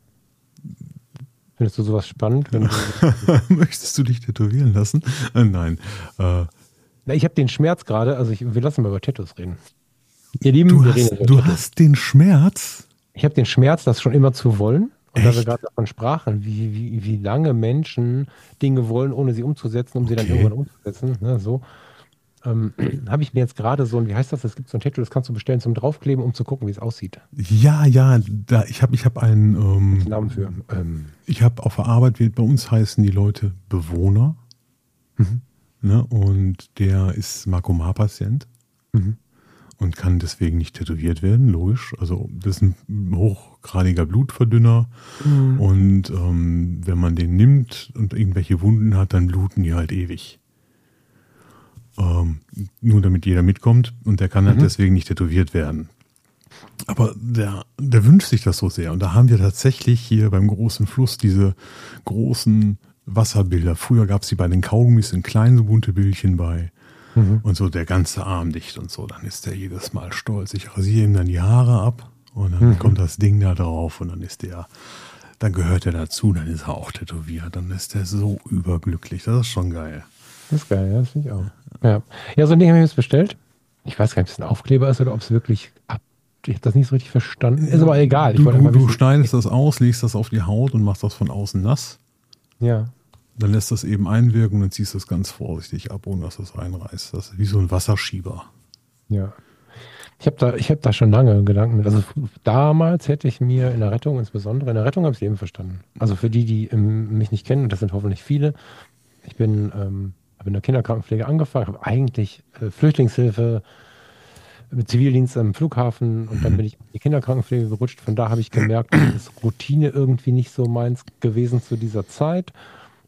Findest du sowas spannend? Möchtest du dich tätowieren lassen? Nein. Ich habe den Schmerz gerade, also wir lassen mal über Tattoos reden. Ihr Lieben, du hast den Schmerz? Ich habe den Schmerz, das schon immer zu wollen. Und da wir gerade davon sprachen, wie lange Menschen Dinge wollen, ohne sie umzusetzen, um sie dann irgendwann umzusetzen, ne, so, habe ich mir jetzt gerade so wie heißt das? Es gibt so ein Tattoo, das kannst du bestellen zum Draufkleben, um zu gucken, wie es aussieht. Ja, ich habe einen Namen für. Ich habe auf der Arbeit, bei uns heißen die Leute Bewohner. Ne, und der ist Makomar-Patient. Und kann deswegen nicht tätowiert werden, logisch. Also das ist ein hochgradiger Blutverdünner. Und wenn man den nimmt und irgendwelche Wunden hat, dann bluten die halt ewig. Nur damit jeder mitkommt und der kann halt deswegen nicht tätowiert werden. Aber der wünscht sich das so sehr. Und da haben wir tatsächlich hier beim großen Fluss diese großen Wasserbilder. Früher gab es die bei den Kaugummis in kleinen so bunte Bildchen bei. Und so der ganze Arm dicht und so. Dann ist der jedes Mal stolz. Ich rasiere ihm dann die Haare ab und dann kommt das Ding da drauf und dann gehört er dazu, dann ist er auch tätowiert. Dann ist der so überglücklich. Das ist schon geil. Das ist geil, ja, das finde ich auch. Ja, so ein Ding habe ich jetzt bestellt. Ich weiß gar nicht, ob es ein Aufkleber ist oder ob es wirklich ich habe das nicht so richtig verstanden. Ist aber egal. Du schneidest das aus, legst das auf die Haut und machst das von außen nass. Ja. Dann lässt das eben einwirken und dann ziehst du es ganz vorsichtig ab, ohne dass das reinreißt. Das ist wie so ein Wasserschieber. Ja. Ich hab da schon lange Gedanken mit. Also damals hätte ich mir in der Rettung, insbesondere in der Rettung, habe ich es eben verstanden. Also für die mich nicht kennen, und das sind hoffentlich viele, ich bin habe in der Kinderkrankenpflege angefangen, habe eigentlich Flüchtlingshilfe, Zivildienst am Flughafen und dann bin ich in die Kinderkrankenpflege gerutscht. Von da habe ich gemerkt, das ist Routine irgendwie nicht so meins gewesen zu dieser Zeit.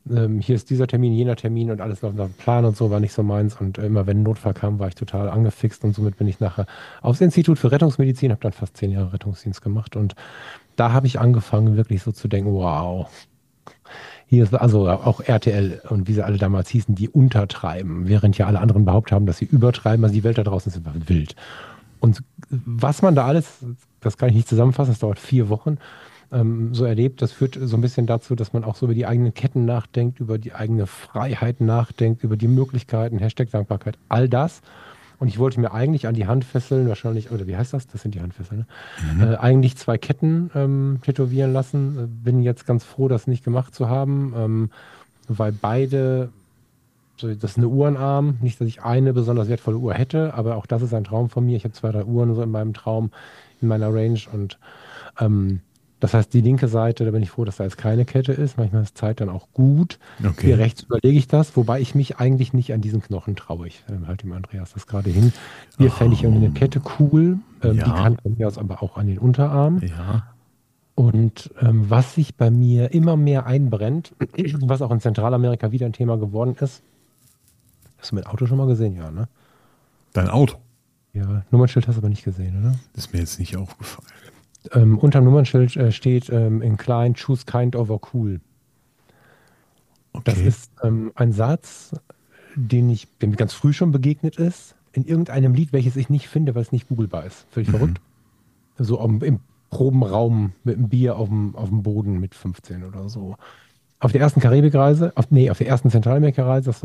hier ist dieser Termin, jener Termin und alles läuft nach dem Plan und so, war nicht so meins. Und immer wenn ein Notfall kam, war ich total angefixt und somit bin ich nachher aufs Institut für Rettungsmedizin, habe dann fast 10 Jahre Rettungsdienst gemacht und da habe ich angefangen, wirklich so zu denken, wow, hier ist also auch RTL und wie sie alle damals hießen, die untertreiben, während ja alle anderen behauptet haben, dass sie übertreiben. Also die Welt da draußen ist einfach wild. Und was man da alles, das kann ich nicht zusammenfassen, das dauert 4 Wochen, so erlebt, das führt so ein bisschen dazu, dass man auch so über die eigenen Ketten nachdenkt, über die eigene Freiheit nachdenkt, über die Möglichkeiten, Hashtag Dankbarkeit, all das. Und ich wollte mir eigentlich an die Handfesseln wahrscheinlich, oder wie heißt das? Das sind die Handfesseln, ne? Eigentlich 2 Ketten tätowieren lassen. Bin jetzt ganz froh, das nicht gemacht zu haben, weil beide, so, das ist eine Uhrenarm, nicht, dass ich eine besonders wertvolle Uhr hätte, aber auch das ist ein Traum von mir. Ich habe 2, 3 Uhren so in meinem Traum, in meiner Range und ähm, das heißt, die linke Seite, da bin ich froh, dass da jetzt keine Kette ist. Manchmal ist Zeit dann auch gut. Okay. Hier rechts überlege ich das, wobei ich mich eigentlich nicht an diesen Knochen traue. Ich halte dem Andreas das gerade hin. Hier fände ich irgendwie eine Kette cool. Die Ja. kann von mir aus aber auch an den Unterarm. Ja. Und was sich bei mir immer mehr einbrennt, was auch in Zentralamerika wieder ein Thema geworden ist, hast du mit Auto schon mal gesehen? Ja, ne? Dein Auto. Ja, Nummernschild hast du aber nicht gesehen, oder? Das ist mir jetzt nicht aufgefallen. Unterm Nummernschild steht in klein, choose kind over cool. Das Okay. ist ein Satz, der mir ganz früh schon begegnet ist, in irgendeinem Lied, welches ich nicht finde, weil es nicht googelbar ist. Völlig verrückt. So im Probenraum mit einem Bier auf dem Boden mit 15 oder so. Auf der ersten Karibikreise, auf der ersten Zentralamerika-Reise, das war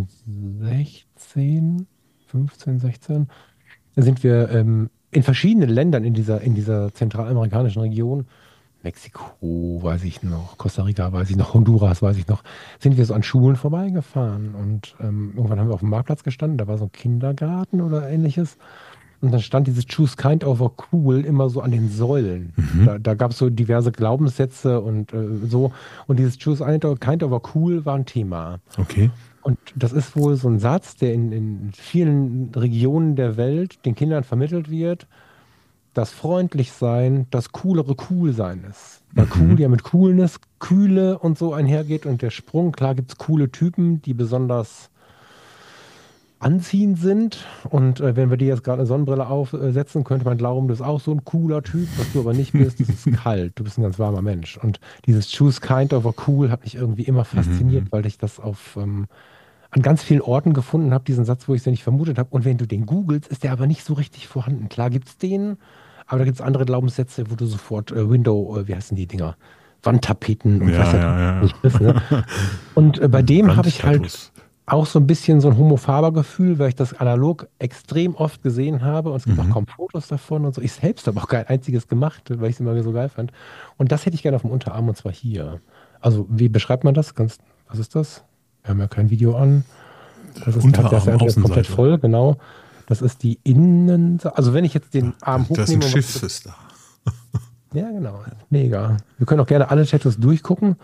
2016, 15, 16, da sind wir in verschiedenen Ländern in dieser zentralamerikanischen Region, Mexiko weiß ich noch, Costa Rica weiß ich noch, Honduras weiß ich noch, sind wir so an Schulen vorbeigefahren und irgendwann haben wir auf dem Marktplatz gestanden, da war so ein Kindergarten oder ähnliches und dann stand dieses Choose Kind over Cool immer so an den Säulen. Da gab es so diverse Glaubenssätze und so und dieses Choose Kind over Cool war ein Thema. Okay. Und das ist wohl so ein Satz, der in vielen Regionen der Welt den Kindern vermittelt wird, dass freundlich sein das coolere Coolsein ist. Weil cool ja mit Coolness, Kühle und so einhergeht und der Sprung, klar gibt es coole Typen, die besonders anziehend sind und wenn wir dir jetzt gerade eine Sonnenbrille aufsetzen, könnte man glauben, du bist auch so ein cooler Typ, was du aber nicht bist, das ist kalt, du bist ein ganz warmer Mensch und dieses Choose Kind over Cool hat mich irgendwie immer fasziniert, weil ich das an ganz vielen Orten gefunden habe, diesen Satz, wo ich es ja nicht vermutet habe. Und wenn du den googelst, ist der aber nicht so richtig vorhanden. Klar gibt es den, aber da gibt es andere Glaubenssätze, wo du sofort wie heißen die Dinger? Wandtapeten und was nicht ist. Ne? Und bei dem habe ich halt auch so ein bisschen so ein Homofaber-Gefühl, weil ich das analog extrem oft gesehen habe und es gibt auch kaum Fotos davon und so. Ich selbst habe auch kein einziges gemacht, weil ich es immer so geil fand. Und das hätte ich gerne auf dem Unterarm und zwar hier. Also wie beschreibt man das? Was ist das? Wir haben ja kein Video an. Das ist komplett voll, genau. Das ist die Innenseite. Also wenn ich jetzt den Arm hochnehme. Das ist ein Schiff ist da. Ja, genau. Mega. Wir können auch gerne alle Tattoos durchgucken.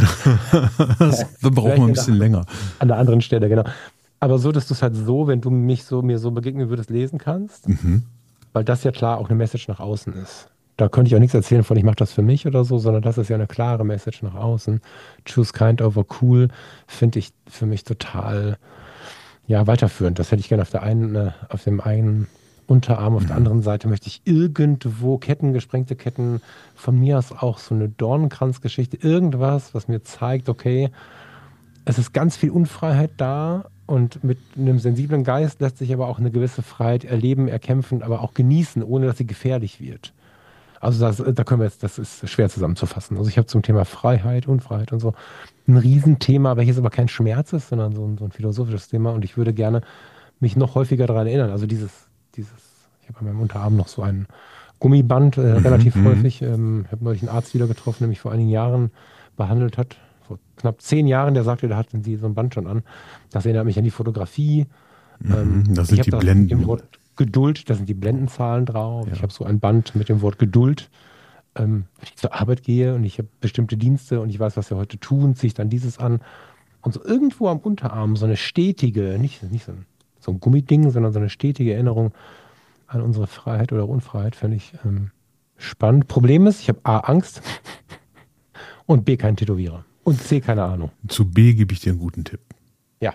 Dann brauchen wir ein bisschen länger. An der anderen Stelle, genau. Aber so, dass du es halt so, wenn du mir so begegnen würdest, lesen kannst. Weil das ja klar auch eine Message nach außen ist. Da könnte ich auch nichts erzählen von, ich mache das für mich oder so, sondern das ist ja eine klare Message nach außen. Choose kind over cool finde ich für mich total weiterführend. Das hätte ich gerne auf dem einen Unterarm, auf der anderen Seite möchte ich irgendwo gesprengte Ketten, von mir aus auch so eine Dornenkranzgeschichte, irgendwas, was mir zeigt, okay, es ist ganz viel Unfreiheit da und mit einem sensiblen Geist lässt sich aber auch eine gewisse Freiheit erleben, erkämpfen, aber auch genießen, ohne dass sie gefährlich wird. Also das ist schwer zusammenzufassen. Also ich habe zum Thema Freiheit, Unfreiheit und so ein Riesenthema, welches aber kein Schmerz ist, sondern so ein philosophisches Thema und ich würde gerne mich noch häufiger daran erinnern. Also ich habe an meinem Unterarm noch so ein Gummiband, relativ häufig. Ich habe neulich einen Arzt wieder getroffen, der mich vor einigen Jahren behandelt hat. Vor knapp 10 Jahren, der sagte, da hatten sie so ein Band schon an. Das erinnert mich an die Fotografie. Das sind die Blenden. Geduld, da sind die Blendenzahlen drauf. Ja. Ich habe so ein Band mit dem Wort Geduld. Wenn ich zur Arbeit gehe und ich habe bestimmte Dienste und ich weiß, was wir heute tun, ziehe ich dann dieses an. Und so irgendwo am Unterarm so eine stetige, nicht so ein Gummiding, sondern so eine stetige Erinnerung an unsere Freiheit oder Unfreiheit, fände ich spannend. Problem ist, ich habe A, Angst und B, keinen Tätowierer. Und C, keine Ahnung. Zu B gebe ich dir einen guten Tipp. Ja.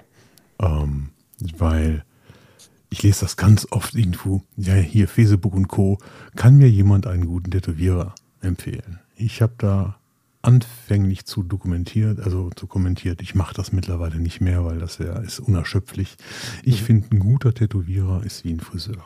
Weil ich lese das ganz oft irgendwo, ja, hier Facebook und Co. Kann mir jemand einen guten Tätowierer empfehlen? Ich habe da anfänglich zu kommentiert. Ich mache das mittlerweile nicht mehr, weil das ja ist unerschöpflich. Ich finde, ein guter Tätowierer ist wie ein Friseur.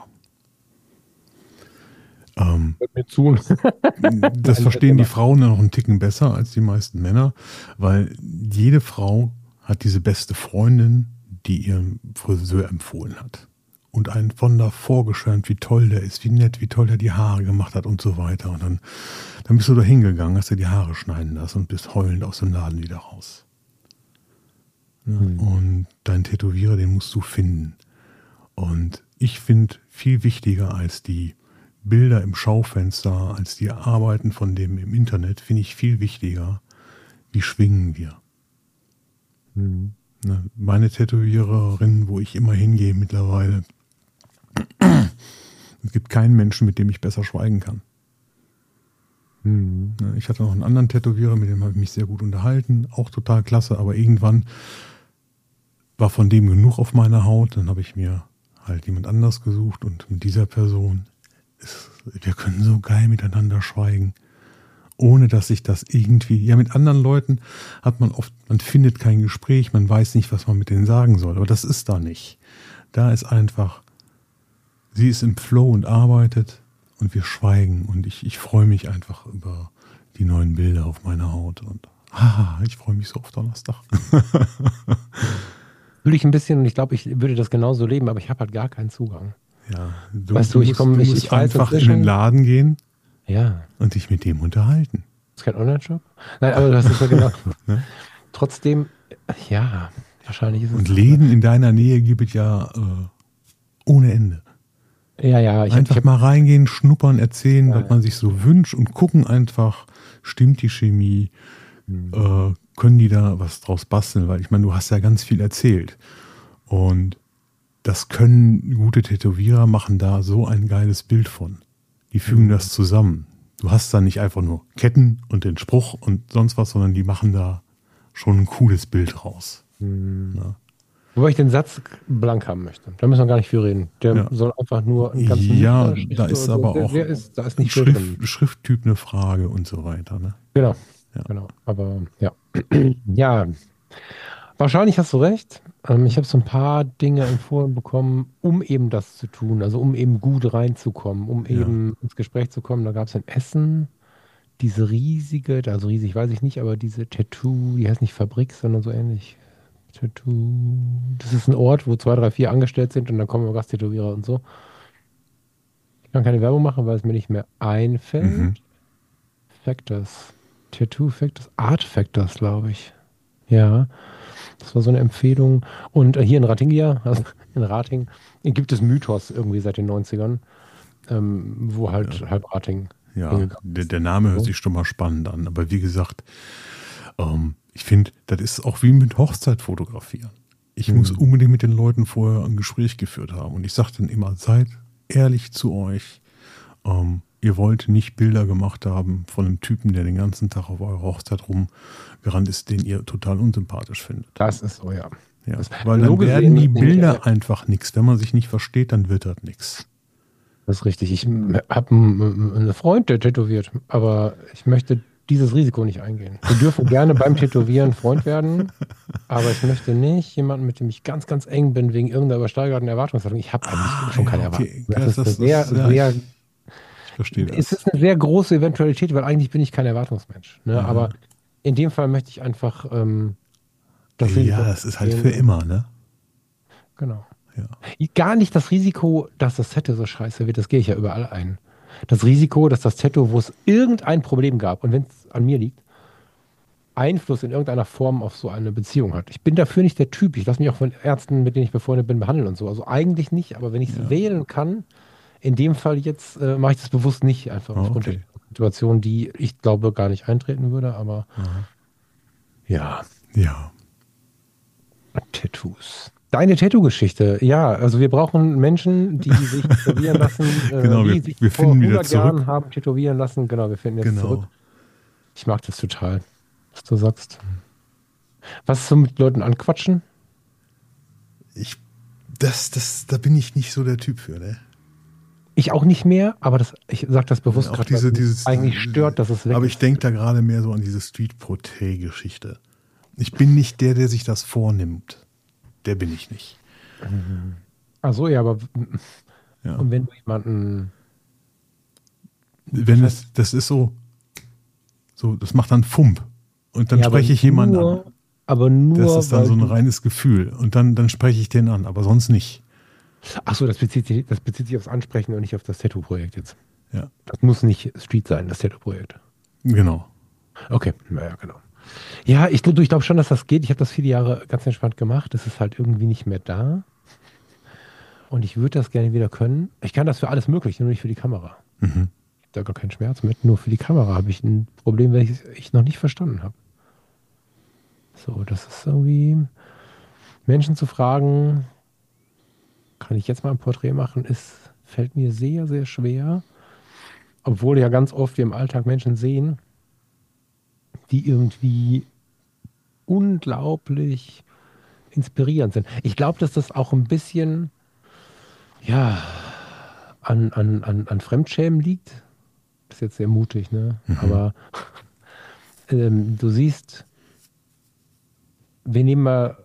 Hört mir zu. Das verstehen die Frauen ja noch einen Ticken besser als die meisten Männer, weil jede Frau hat diese beste Freundin, die ihren Friseur empfohlen hat. Und einen von da vorgeschwärmt, wie toll der ist, wie nett, wie toll der die Haare gemacht hat und so weiter. Und dann bist du da hingegangen, hast dir die Haare schneiden lassen und bist heulend aus dem Laden wieder raus. Ja, und deinen Tätowierer, den musst du finden. Und ich finde, viel wichtiger als die Bilder im Schaufenster, als die Arbeiten von dem im Internet, finde ich viel wichtiger, wie schwingen wir. Meine Tätowiererin, wo ich immer hingehe mittlerweile, es gibt keinen Menschen, mit dem ich besser schweigen kann. Ich hatte noch einen anderen Tätowierer, mit dem habe ich mich sehr gut unterhalten, auch total klasse, aber irgendwann war von dem genug auf meiner Haut, dann habe ich mir halt jemand anders gesucht und mit dieser Person, wir können so geil miteinander schweigen, ohne dass sich das irgendwie, ja, mit anderen Leuten hat man oft, man findet kein Gespräch, man weiß nicht, was man mit denen sagen soll, aber das ist da nicht. Da ist einfach, sie ist im Flow und arbeitet und wir schweigen und ich freue mich einfach über die neuen Bilder auf meiner Haut und ich freue mich so auf Donnerstag. Fühle ich ein bisschen und ich glaube, ich würde das genauso leben, aber ich habe halt gar keinen Zugang. Ja, du musst einfach in den Laden gehen, ja, und dich mit dem unterhalten. Das ist kein Online-Shop? Nein, aber das ist ja genau. Trotzdem, ja, wahrscheinlich ist es. Und Läden in deiner Nähe gibt es ja ohne Ende. Ja. Einfach mal reingehen, schnuppern, erzählen, was man sich so wünscht und gucken einfach, stimmt die Chemie, können die da was draus basteln? Weil ich meine, du hast ja ganz viel erzählt. Und das können gute Tätowierer machen da so ein geiles Bild von. Die fügen das zusammen. Du hast da nicht einfach nur Ketten und den Spruch und sonst was, sondern die machen da schon ein cooles Bild raus. Ja. Wobei ich den Satz blank haben möchte. Da müssen wir gar nicht viel reden. Der soll einfach nur ein ganz da ist aber auch da ist nicht viel drin. Schrifttyp eine Frage und so weiter. Ne? Genau. Aber ja. Ja, wahrscheinlich hast du recht. Ich habe so ein paar Dinge empfohlen bekommen, um eben das zu tun, also um eben gut reinzukommen, um eben ins Gespräch zu kommen. Da gab es in Essen diese riesige, also riesig weiß ich nicht, aber diese Tattoo, die heißt nicht Fabrik, sondern so ähnlich. Tattoo, das ist ein Ort, wo 2, 3, 4 angestellt sind und dann kommen Gasttätowierer und so. Ich kann keine Werbung machen, weil es mir nicht mehr einfällt. Factors. Tattoo Factors, Art Factors, glaube ich. Ja, das war so eine Empfehlung. Und hier in Ratingia, also in Rating, gibt es Mythos irgendwie seit den 90ern, wo halt halb Rating. Ja, der Name hört sich schon mal spannend an. Aber wie gesagt, ich finde, das ist auch wie mit Hochzeit fotografieren. Ich muss unbedingt mit den Leuten vorher ein Gespräch geführt haben. Und ich sage dann immer, seid ehrlich zu euch. Ihr wollt nicht Bilder gemacht haben von einem Typen, der den ganzen Tag auf eurer Hochzeit rumgerannt ist, den ihr total unsympathisch findet. Das ist so, ja. Weil dann werden die Bilder einfach nichts. Wenn man sich nicht versteht, dann wird das nichts. Das ist richtig. Ich habe einen Freund, der tätowiert, aber ich möchte dieses Risiko nicht eingehen. Wir dürfen gerne beim Tätowieren Freund werden, aber ich möchte nicht jemanden, mit dem ich ganz, ganz eng bin, wegen irgendeiner übersteigerten Erwartungshaltung. Ich habe eigentlich schon keine Erwartung. Das ist ich verstehe das. Es ist eine sehr große Eventualität, weil eigentlich bin ich kein Erwartungsmensch. Ne? Aber in dem Fall möchte ich einfach das Risiko. Ja, das ist halt für immer, ne? Genau. Ja. Gar nicht das Risiko, dass das Tattoo so scheiße wird, das gehe ich ja überall ein. Das Risiko, dass das Tattoo, wo es irgendein Problem gab und wenn es an mir liegt, Einfluss in irgendeiner Form auf so eine Beziehung hat. Ich bin dafür nicht der Typ. Ich lasse mich auch von Ärzten, mit denen ich befreundet bin, behandeln und so. Also eigentlich nicht, aber wenn ich es wählen kann, in dem Fall jetzt mache ich das bewusst nicht, einfach aufgrund der Situation, die ich glaube gar nicht eintreten würde, aber ja. Tattoos. Deine Tattoo-Geschichte, ja, also wir brauchen Menschen, die sich tätowieren lassen, genau, die sich wir vor finden 100 wieder zurück. Jahren haben tätowieren lassen. Genau, wir finden jetzt zurück. Ich mag das total, was du sagst. Was ist so mit Leuten anquatschen? Da bin ich nicht so der Typ für, ne? Ich auch nicht mehr, aber ich sage das bewusst Auch gerade, weil es eigentlich stört, dass es weg aber ist. ich denke da gerade mehr so an diese Street-Portrait-Geschichte. Ich bin nicht der sich das vornimmt. Der bin ich nicht. Ach so, ja, aber Ja. und wenn du jemanden... Das ist so, das macht dann Fump. Und dann Ja, aber spreche ich jemanden nur- an. Aber nur, Das ist dann weil so ein du- reines Gefühl. Und dann spreche ich den an, aber sonst nicht. Ach so, das bezieht sich aufs Ansprechen und nicht auf das Tattoo-Projekt jetzt. Ja, Das muss nicht Street sein, das Tattoo-Projekt. genau. Okay, naja, genau. Ja, ich glaube schon, dass das geht. Ich habe das viele Jahre ganz entspannt gemacht. Es ist halt irgendwie nicht mehr da. Und ich würde das gerne wieder können. Ich kann das für alles Mögliche, nur nicht für die Kamera. Mhm. Ich habe da gar keinen Schmerz mit. Nur für die Kamera habe ich ein Problem, welches ich noch nicht verstanden habe. So, das ist irgendwie... Menschen zu fragen, kann ich jetzt mal ein Porträt machen, fällt mir sehr, sehr schwer. Obwohl ja ganz oft wir im Alltag Menschen sehen, die irgendwie unglaublich inspirierend sind. Ich glaube, dass das auch ein bisschen ja, an Fremdschämen liegt. Das ist jetzt sehr mutig, ne? Mhm. Aber du siehst, wir nehmen mal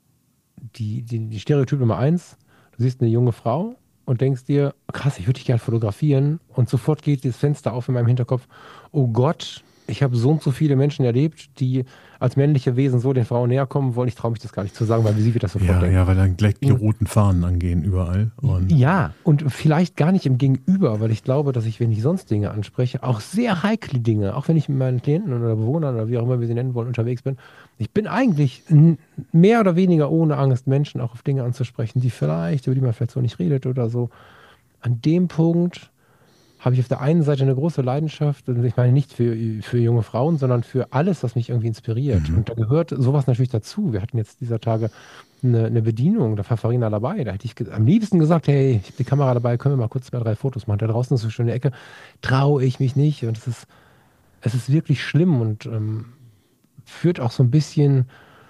die Stereotyp Nummer 1. Du siehst eine junge Frau und denkst dir, krass, ich würde dich gerne fotografieren. Und sofort geht das Fenster auf in meinem Hinterkopf. Oh Gott, ich habe so und so viele Menschen erlebt, die als männliche Wesen so den Frauen näher kommen wollen. Ich traue mich das gar nicht zu sagen, weil sie wird das sofort Ja, denken. ja, weil dann gleich die roten Fahnen angehen überall. Und Ja, und vielleicht gar nicht im Gegenüber, weil ich glaube, dass ich, wenn ich sonst Dinge anspreche, auch sehr heikle Dinge, auch wenn ich mit meinen Klienten oder Bewohnern oder wie auch immer wir sie nennen wollen, unterwegs bin, ich bin eigentlich mehr oder weniger ohne Angst, Menschen auch auf Dinge anzusprechen, über die man vielleicht so nicht redet oder so. An dem Punkt habe ich auf der einen Seite eine große Leidenschaft, und ich meine nicht für junge Frauen, sondern für alles, was mich irgendwie inspiriert. Und da gehört sowas natürlich dazu. Wir hatten jetzt dieser Tage eine Bedienung, da war Farina dabei. Da hätte ich am liebsten gesagt, hey, ich habe die Kamera dabei, können wir mal kurz 2, 3 Fotos machen. Da draußen ist so eine schöne Ecke. Traue ich mich nicht. Und es ist wirklich schlimm und führt auch so ein bisschen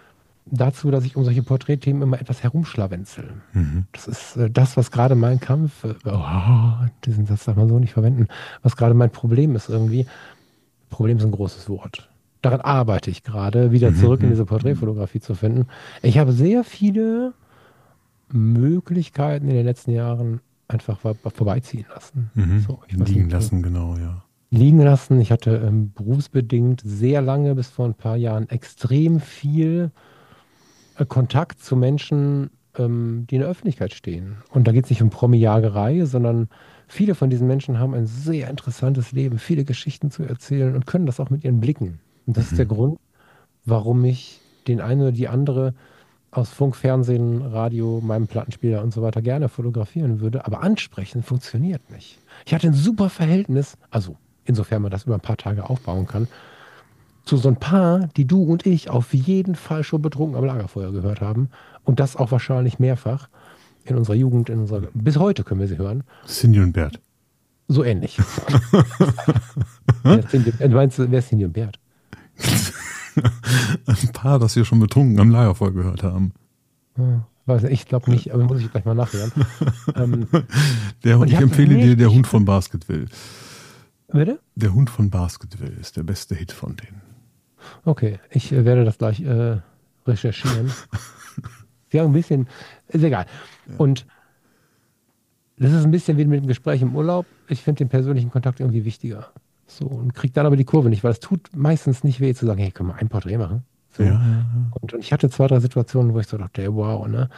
dazu, dass ich um solche Porträtthemen immer etwas herumschlawenzel. Das ist das, was gerade mein Kampf, diesen Satz darf man so nicht verwenden, was gerade mein Problem ist irgendwie. Problem ist ein großes Wort. Daran arbeite ich gerade, wieder zurück in diese Porträtfotografie zu finden. Ich habe sehr viele Möglichkeiten in den letzten Jahren einfach vorbeiziehen lassen. So, ich weiß liegen nicht, lassen, genau, ja. liegen lassen. Ich hatte berufsbedingt sehr lange, bis vor ein paar Jahren, extrem viel Kontakt zu Menschen, die in der Öffentlichkeit stehen. Und da geht es nicht um Promi-Jagerei, sondern viele von diesen Menschen haben ein sehr interessantes Leben, viele Geschichten zu erzählen und können das auch mit ihren Blicken. Und das ist der Grund, warum ich den einen oder die andere aus Funk, Fernsehen, Radio, meinem Plattenspieler und so weiter gerne fotografieren würde. Aber ansprechen funktioniert nicht. Ich hatte ein super Verhältnis, also insofern man das über ein paar Tage aufbauen kann, zu so ein paar, die du und ich auf jeden Fall schon betrunken am Lagerfeuer gehört haben. Und das auch wahrscheinlich mehrfach in unserer Jugend, bis heute können wir sie hören. Cindy und Bert. So ähnlich. Du meinst, wer ist Cindy und Bert? Ein paar, das wir schon betrunken am Lagerfeuer gehört haben. Weiß nicht, ich glaube nicht, aber muss ich gleich mal nachhören. Ich empfehle dir Der Hund von Basketville. Bitte? Der Hund von Basketville ist der beste Hit von denen. Okay, ich werde das gleich recherchieren. Ja, ein bisschen, ist egal. Ja. Und das ist ein bisschen wie mit dem Gespräch im Urlaub. Ich finde den persönlichen Kontakt irgendwie wichtiger. So, und kriege dann aber die Kurve nicht, weil es tut meistens nicht weh zu sagen, hey, können wir ein Porträt machen? So. Ja. Und ich hatte 2, 3 Situationen, wo ich so dachte, hey, wow, ne?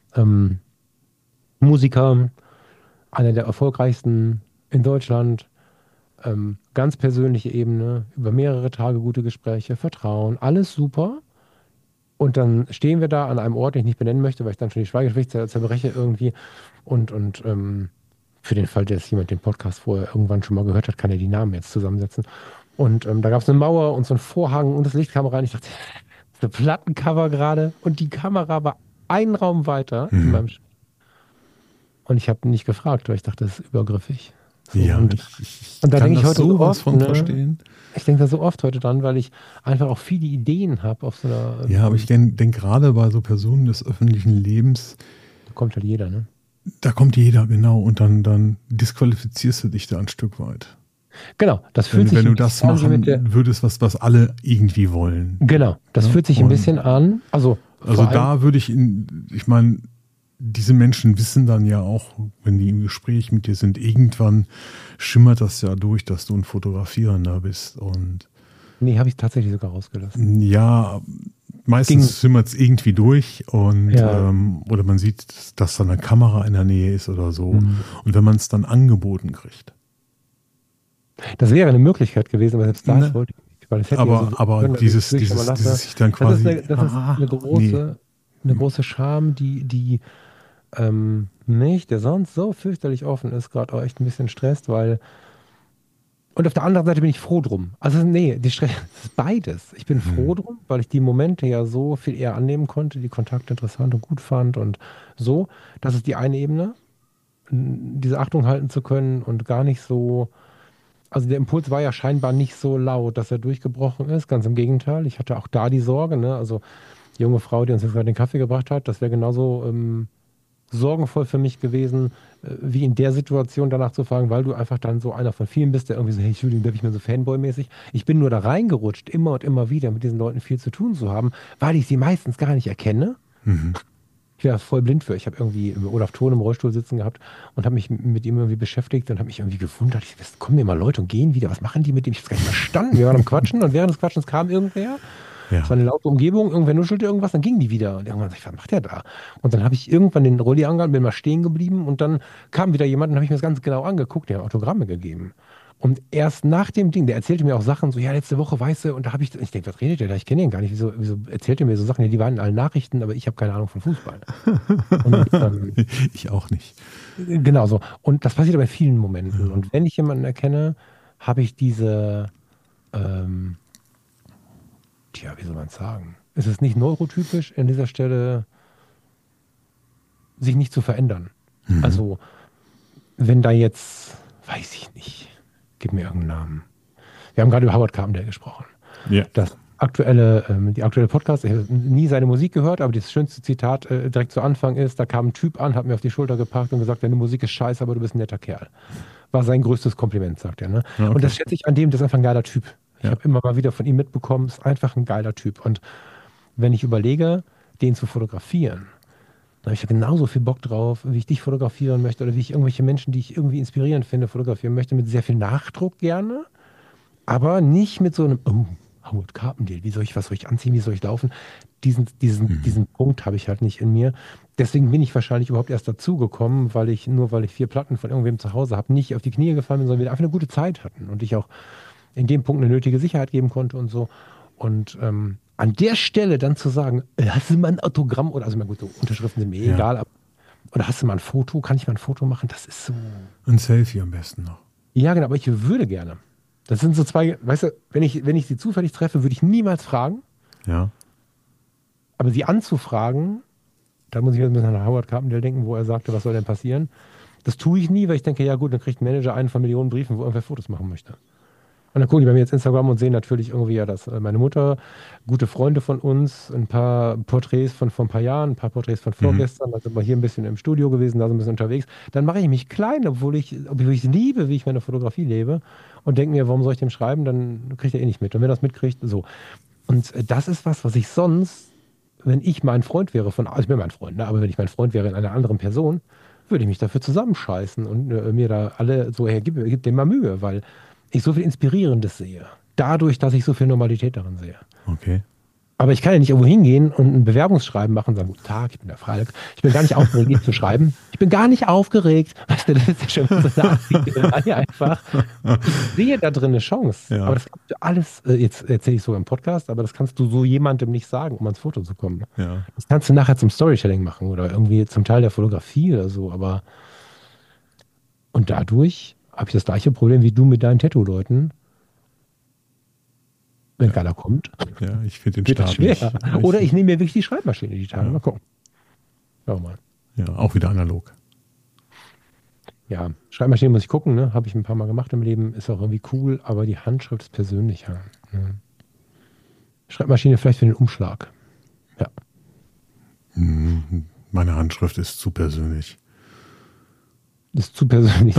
Musiker, einer der erfolgreichsten in Deutschland, ganz persönliche Ebene, über mehrere Tage gute Gespräche, Vertrauen, alles super. Und dann stehen wir da an einem Ort, den ich nicht benennen möchte, weil ich dann schon die Schweigepflicht zerbreche irgendwie. Und für den Fall, dass jemand den Podcast vorher irgendwann schon mal gehört hat, kann er die Namen jetzt zusammensetzen. Und da gab es eine Mauer und so einen Vorhang und das Licht kam rein. Ich dachte, das ist ein Plattencover gerade. Und die Kamera war einen Raum weiter in meinem und ich habe nicht gefragt, weil ich dachte, das ist übergriffig. So, ja, und da kann denke ich das heute so sowas oft, von verstehen. Ich denke da so oft heute dran, weil ich einfach auch viele Ideen habe auf so einer. Ja, aber ich denke gerade bei so Personen des öffentlichen Lebens. Da kommt halt jeder, ne? Da kommt jeder, genau. Und dann disqualifizierst du dich da ein Stück weit. Genau, das fühlt sich wenn ein du das bisschen an machen würdest, was alle irgendwie wollen. Genau, das fühlt sich ein bisschen an. Also da würde ich meine, diese Menschen wissen dann ja auch, wenn die im Gespräch mit dir sind, irgendwann schimmert das ja durch, dass du ein Fotografierender bist. Und nee, habe ich tatsächlich sogar rausgelassen. Ja, meistens schimmert es irgendwie durch und oder man sieht, dass da eine Kamera in der Nähe ist oder so. Und wenn man es dann angeboten kriegt. Das wäre eine Möglichkeit gewesen, aber selbst das wollte ich nicht. Weil es hätte aber dieses sich dann quasi. Das ist eine große Scham, die mich, der sonst so fürchterlich offen ist, gerade auch echt ein bisschen stresst, weil. Und auf der anderen Seite bin ich froh drum. Also nee, das ist beides. Ich bin froh drum, weil ich die Momente ja so viel eher annehmen konnte, die Kontakte interessant und gut fand und so. Das ist die eine Ebene, diese Achtung halten zu können und gar nicht so. Also der Impuls war ja scheinbar nicht so laut, dass er durchgebrochen ist. Ganz im Gegenteil. Ich hatte auch da die Sorge, ne? Also die junge Frau, die uns jetzt gerade den Kaffee gebracht hat, das wäre genauso sorgenvoll für mich gewesen, wie in der Situation danach zu fragen, weil du einfach dann so einer von vielen bist, der irgendwie so, hey, Entschuldigung, darf ich mir so Fanboy-mäßig? Ich bin nur da reingerutscht, immer und immer wieder mit diesen Leuten viel zu tun zu haben, weil ich sie meistens gar nicht erkenne. Ich wäre voll blind für. Ich habe irgendwie Olaf Thon im Rollstuhl sitzen gehabt und habe mich mit ihm irgendwie beschäftigt und habe mich irgendwie gewundert. Kommen mir mal Leute und gehen wieder. Was machen die mit dem? Ich habe es gar nicht verstanden. Wir waren am Quatschen und während des Quatschens kam irgendwer. Es war eine laute Umgebung, irgendwer nuschelte irgendwas, dann gingen die wieder. Und irgendwann dachte ich, was macht der da? Und dann habe ich irgendwann den Rolli angehalten, bin mal stehen geblieben und dann kam wieder jemand und habe ich mir das ganz genau angeguckt, der hat Autogramme gegeben. Und erst nach dem Ding, der erzählte mir auch Sachen, so, ja, letzte Woche, weißt du, und da habe ich denke, was redet der da? Ich kenne ihn gar nicht. Wieso erzählt er mir so Sachen? Ja, die waren in allen Nachrichten, aber ich habe keine Ahnung von Fußball. Und, ich auch nicht. Genau so. Und das passiert aber in vielen Momenten. Und wenn ich jemanden erkenne, habe ich diese, wie soll man es sagen? Es ist nicht neurotypisch an dieser Stelle, sich nicht zu verändern. Also, wenn da jetzt, weiß ich nicht, gib mir irgendeinen Namen. Wir haben gerade über Howard Carpendale gesprochen. Ja. Die aktuelle Podcast, ich habe nie seine Musik gehört, aber das schönste Zitat direkt zu Anfang ist, da kam ein Typ an, hat mir auf die Schulter gepackt und gesagt, deine Musik ist scheiße, aber du bist ein netter Kerl. War sein größtes Kompliment, sagt er. Ne? Ja, okay. Und das schätze ich an dem, das ist einfach ein geiler Typ. Ich habe immer mal wieder von ihm mitbekommen, ist einfach ein geiler Typ. Und wenn ich überlege, den zu fotografieren, dann habe ich ja genauso viel Bock drauf, wie ich dich fotografieren möchte oder wie ich irgendwelche Menschen, die ich irgendwie inspirierend finde, fotografieren möchte, mit sehr viel Nachdruck gerne, aber nicht mit so einem, oh, Howard Carpendale, was soll ich anziehen, wie soll ich laufen? Diesen Punkt habe ich halt nicht in mir. Deswegen bin ich wahrscheinlich überhaupt erst dazugekommen, weil ich 4 Platten von irgendwem zu Hause habe, nicht auf die Knie gefallen bin, sondern wir einfach eine gute Zeit hatten und ich auch in dem Punkt eine nötige Sicherheit geben konnte und so. Und an der Stelle dann zu sagen, hast du mal ein Autogramm oder, also mal gut, so Unterschriften sind mir egal, aber, oder hast du mal ein Foto, kann ich mal ein Foto machen? Das ist so. Ein Selfie am besten noch. Ja, genau, aber ich würde gerne. Das sind so zwei, weißt du, wenn ich sie zufällig treffe, würde ich niemals fragen. Ja. Aber sie anzufragen, da muss ich jetzt ein bisschen an Howard Carpendale denken, wo er sagte, was soll denn passieren? Das tue ich nie, weil ich denke, ja gut, dann kriegt ein Manager einen von Millionen Briefen, wo irgendwer Fotos machen möchte. Und dann gucken die bei mir jetzt Instagram und sehen natürlich irgendwie dass meine Mutter, gute Freunde von uns, ein paar Porträts von vor ein paar Jahren, ein paar Porträts von vorgestern, da sind wir hier ein bisschen im Studio gewesen, da sind wir ein bisschen unterwegs. Dann mache ich mich klein, obwohl ich liebe, wie ich meine Fotografie lebe und denke mir, warum soll ich dem schreiben, dann kriegt er eh nicht mit. Und wenn er das mitkriegt, so. Und das ist was ich sonst, wenn ich mein Freund wäre also ich bin mein Freund, ne? Aber wenn ich mein Freund wäre in einer anderen Person, würde ich mich dafür zusammenscheißen und mir da alle so, hey, gib dem mal Mühe, weil ich so viel Inspirierendes sehe. Dadurch, dass ich so viel Normalität darin sehe. Okay. Aber ich kann ja nicht irgendwo hingehen und ein Bewerbungsschreiben machen und sagen, guten Tag, ich bin der Freilich. Ich bin gar nicht aufgeregt, ihn zu schreiben. Ich bin gar nicht aufgeregt. Weißt du, das ist ja schon so eine Art einfach. Ich sehe da drin eine Chance. Ja. Aber das kannst du alles, jetzt erzähle ich so im Podcast, aber das kannst du so jemandem nicht sagen, um ans Foto zu kommen. Ja. Das kannst du nachher zum Storytelling machen oder irgendwie zum Teil der Fotografie oder so. Und dadurch habe ich das gleiche Problem wie du mit deinen Tattoo-Leuten. Wenn keiner kommt, ja, ich finde den wird das schwer. Nicht. Oder ich nehme mir wirklich die Schreibmaschine die Tage. Mal gucken. Schau mal. Ja, auch wieder analog. Ja, Schreibmaschine muss ich gucken, ne? Habe ich ein paar Mal gemacht im Leben, ist auch irgendwie cool, aber die Handschrift ist persönlicher. Ne? Schreibmaschine vielleicht für den Umschlag. Ja. Meine Handschrift ist zu persönlich. Ist zu persönlich.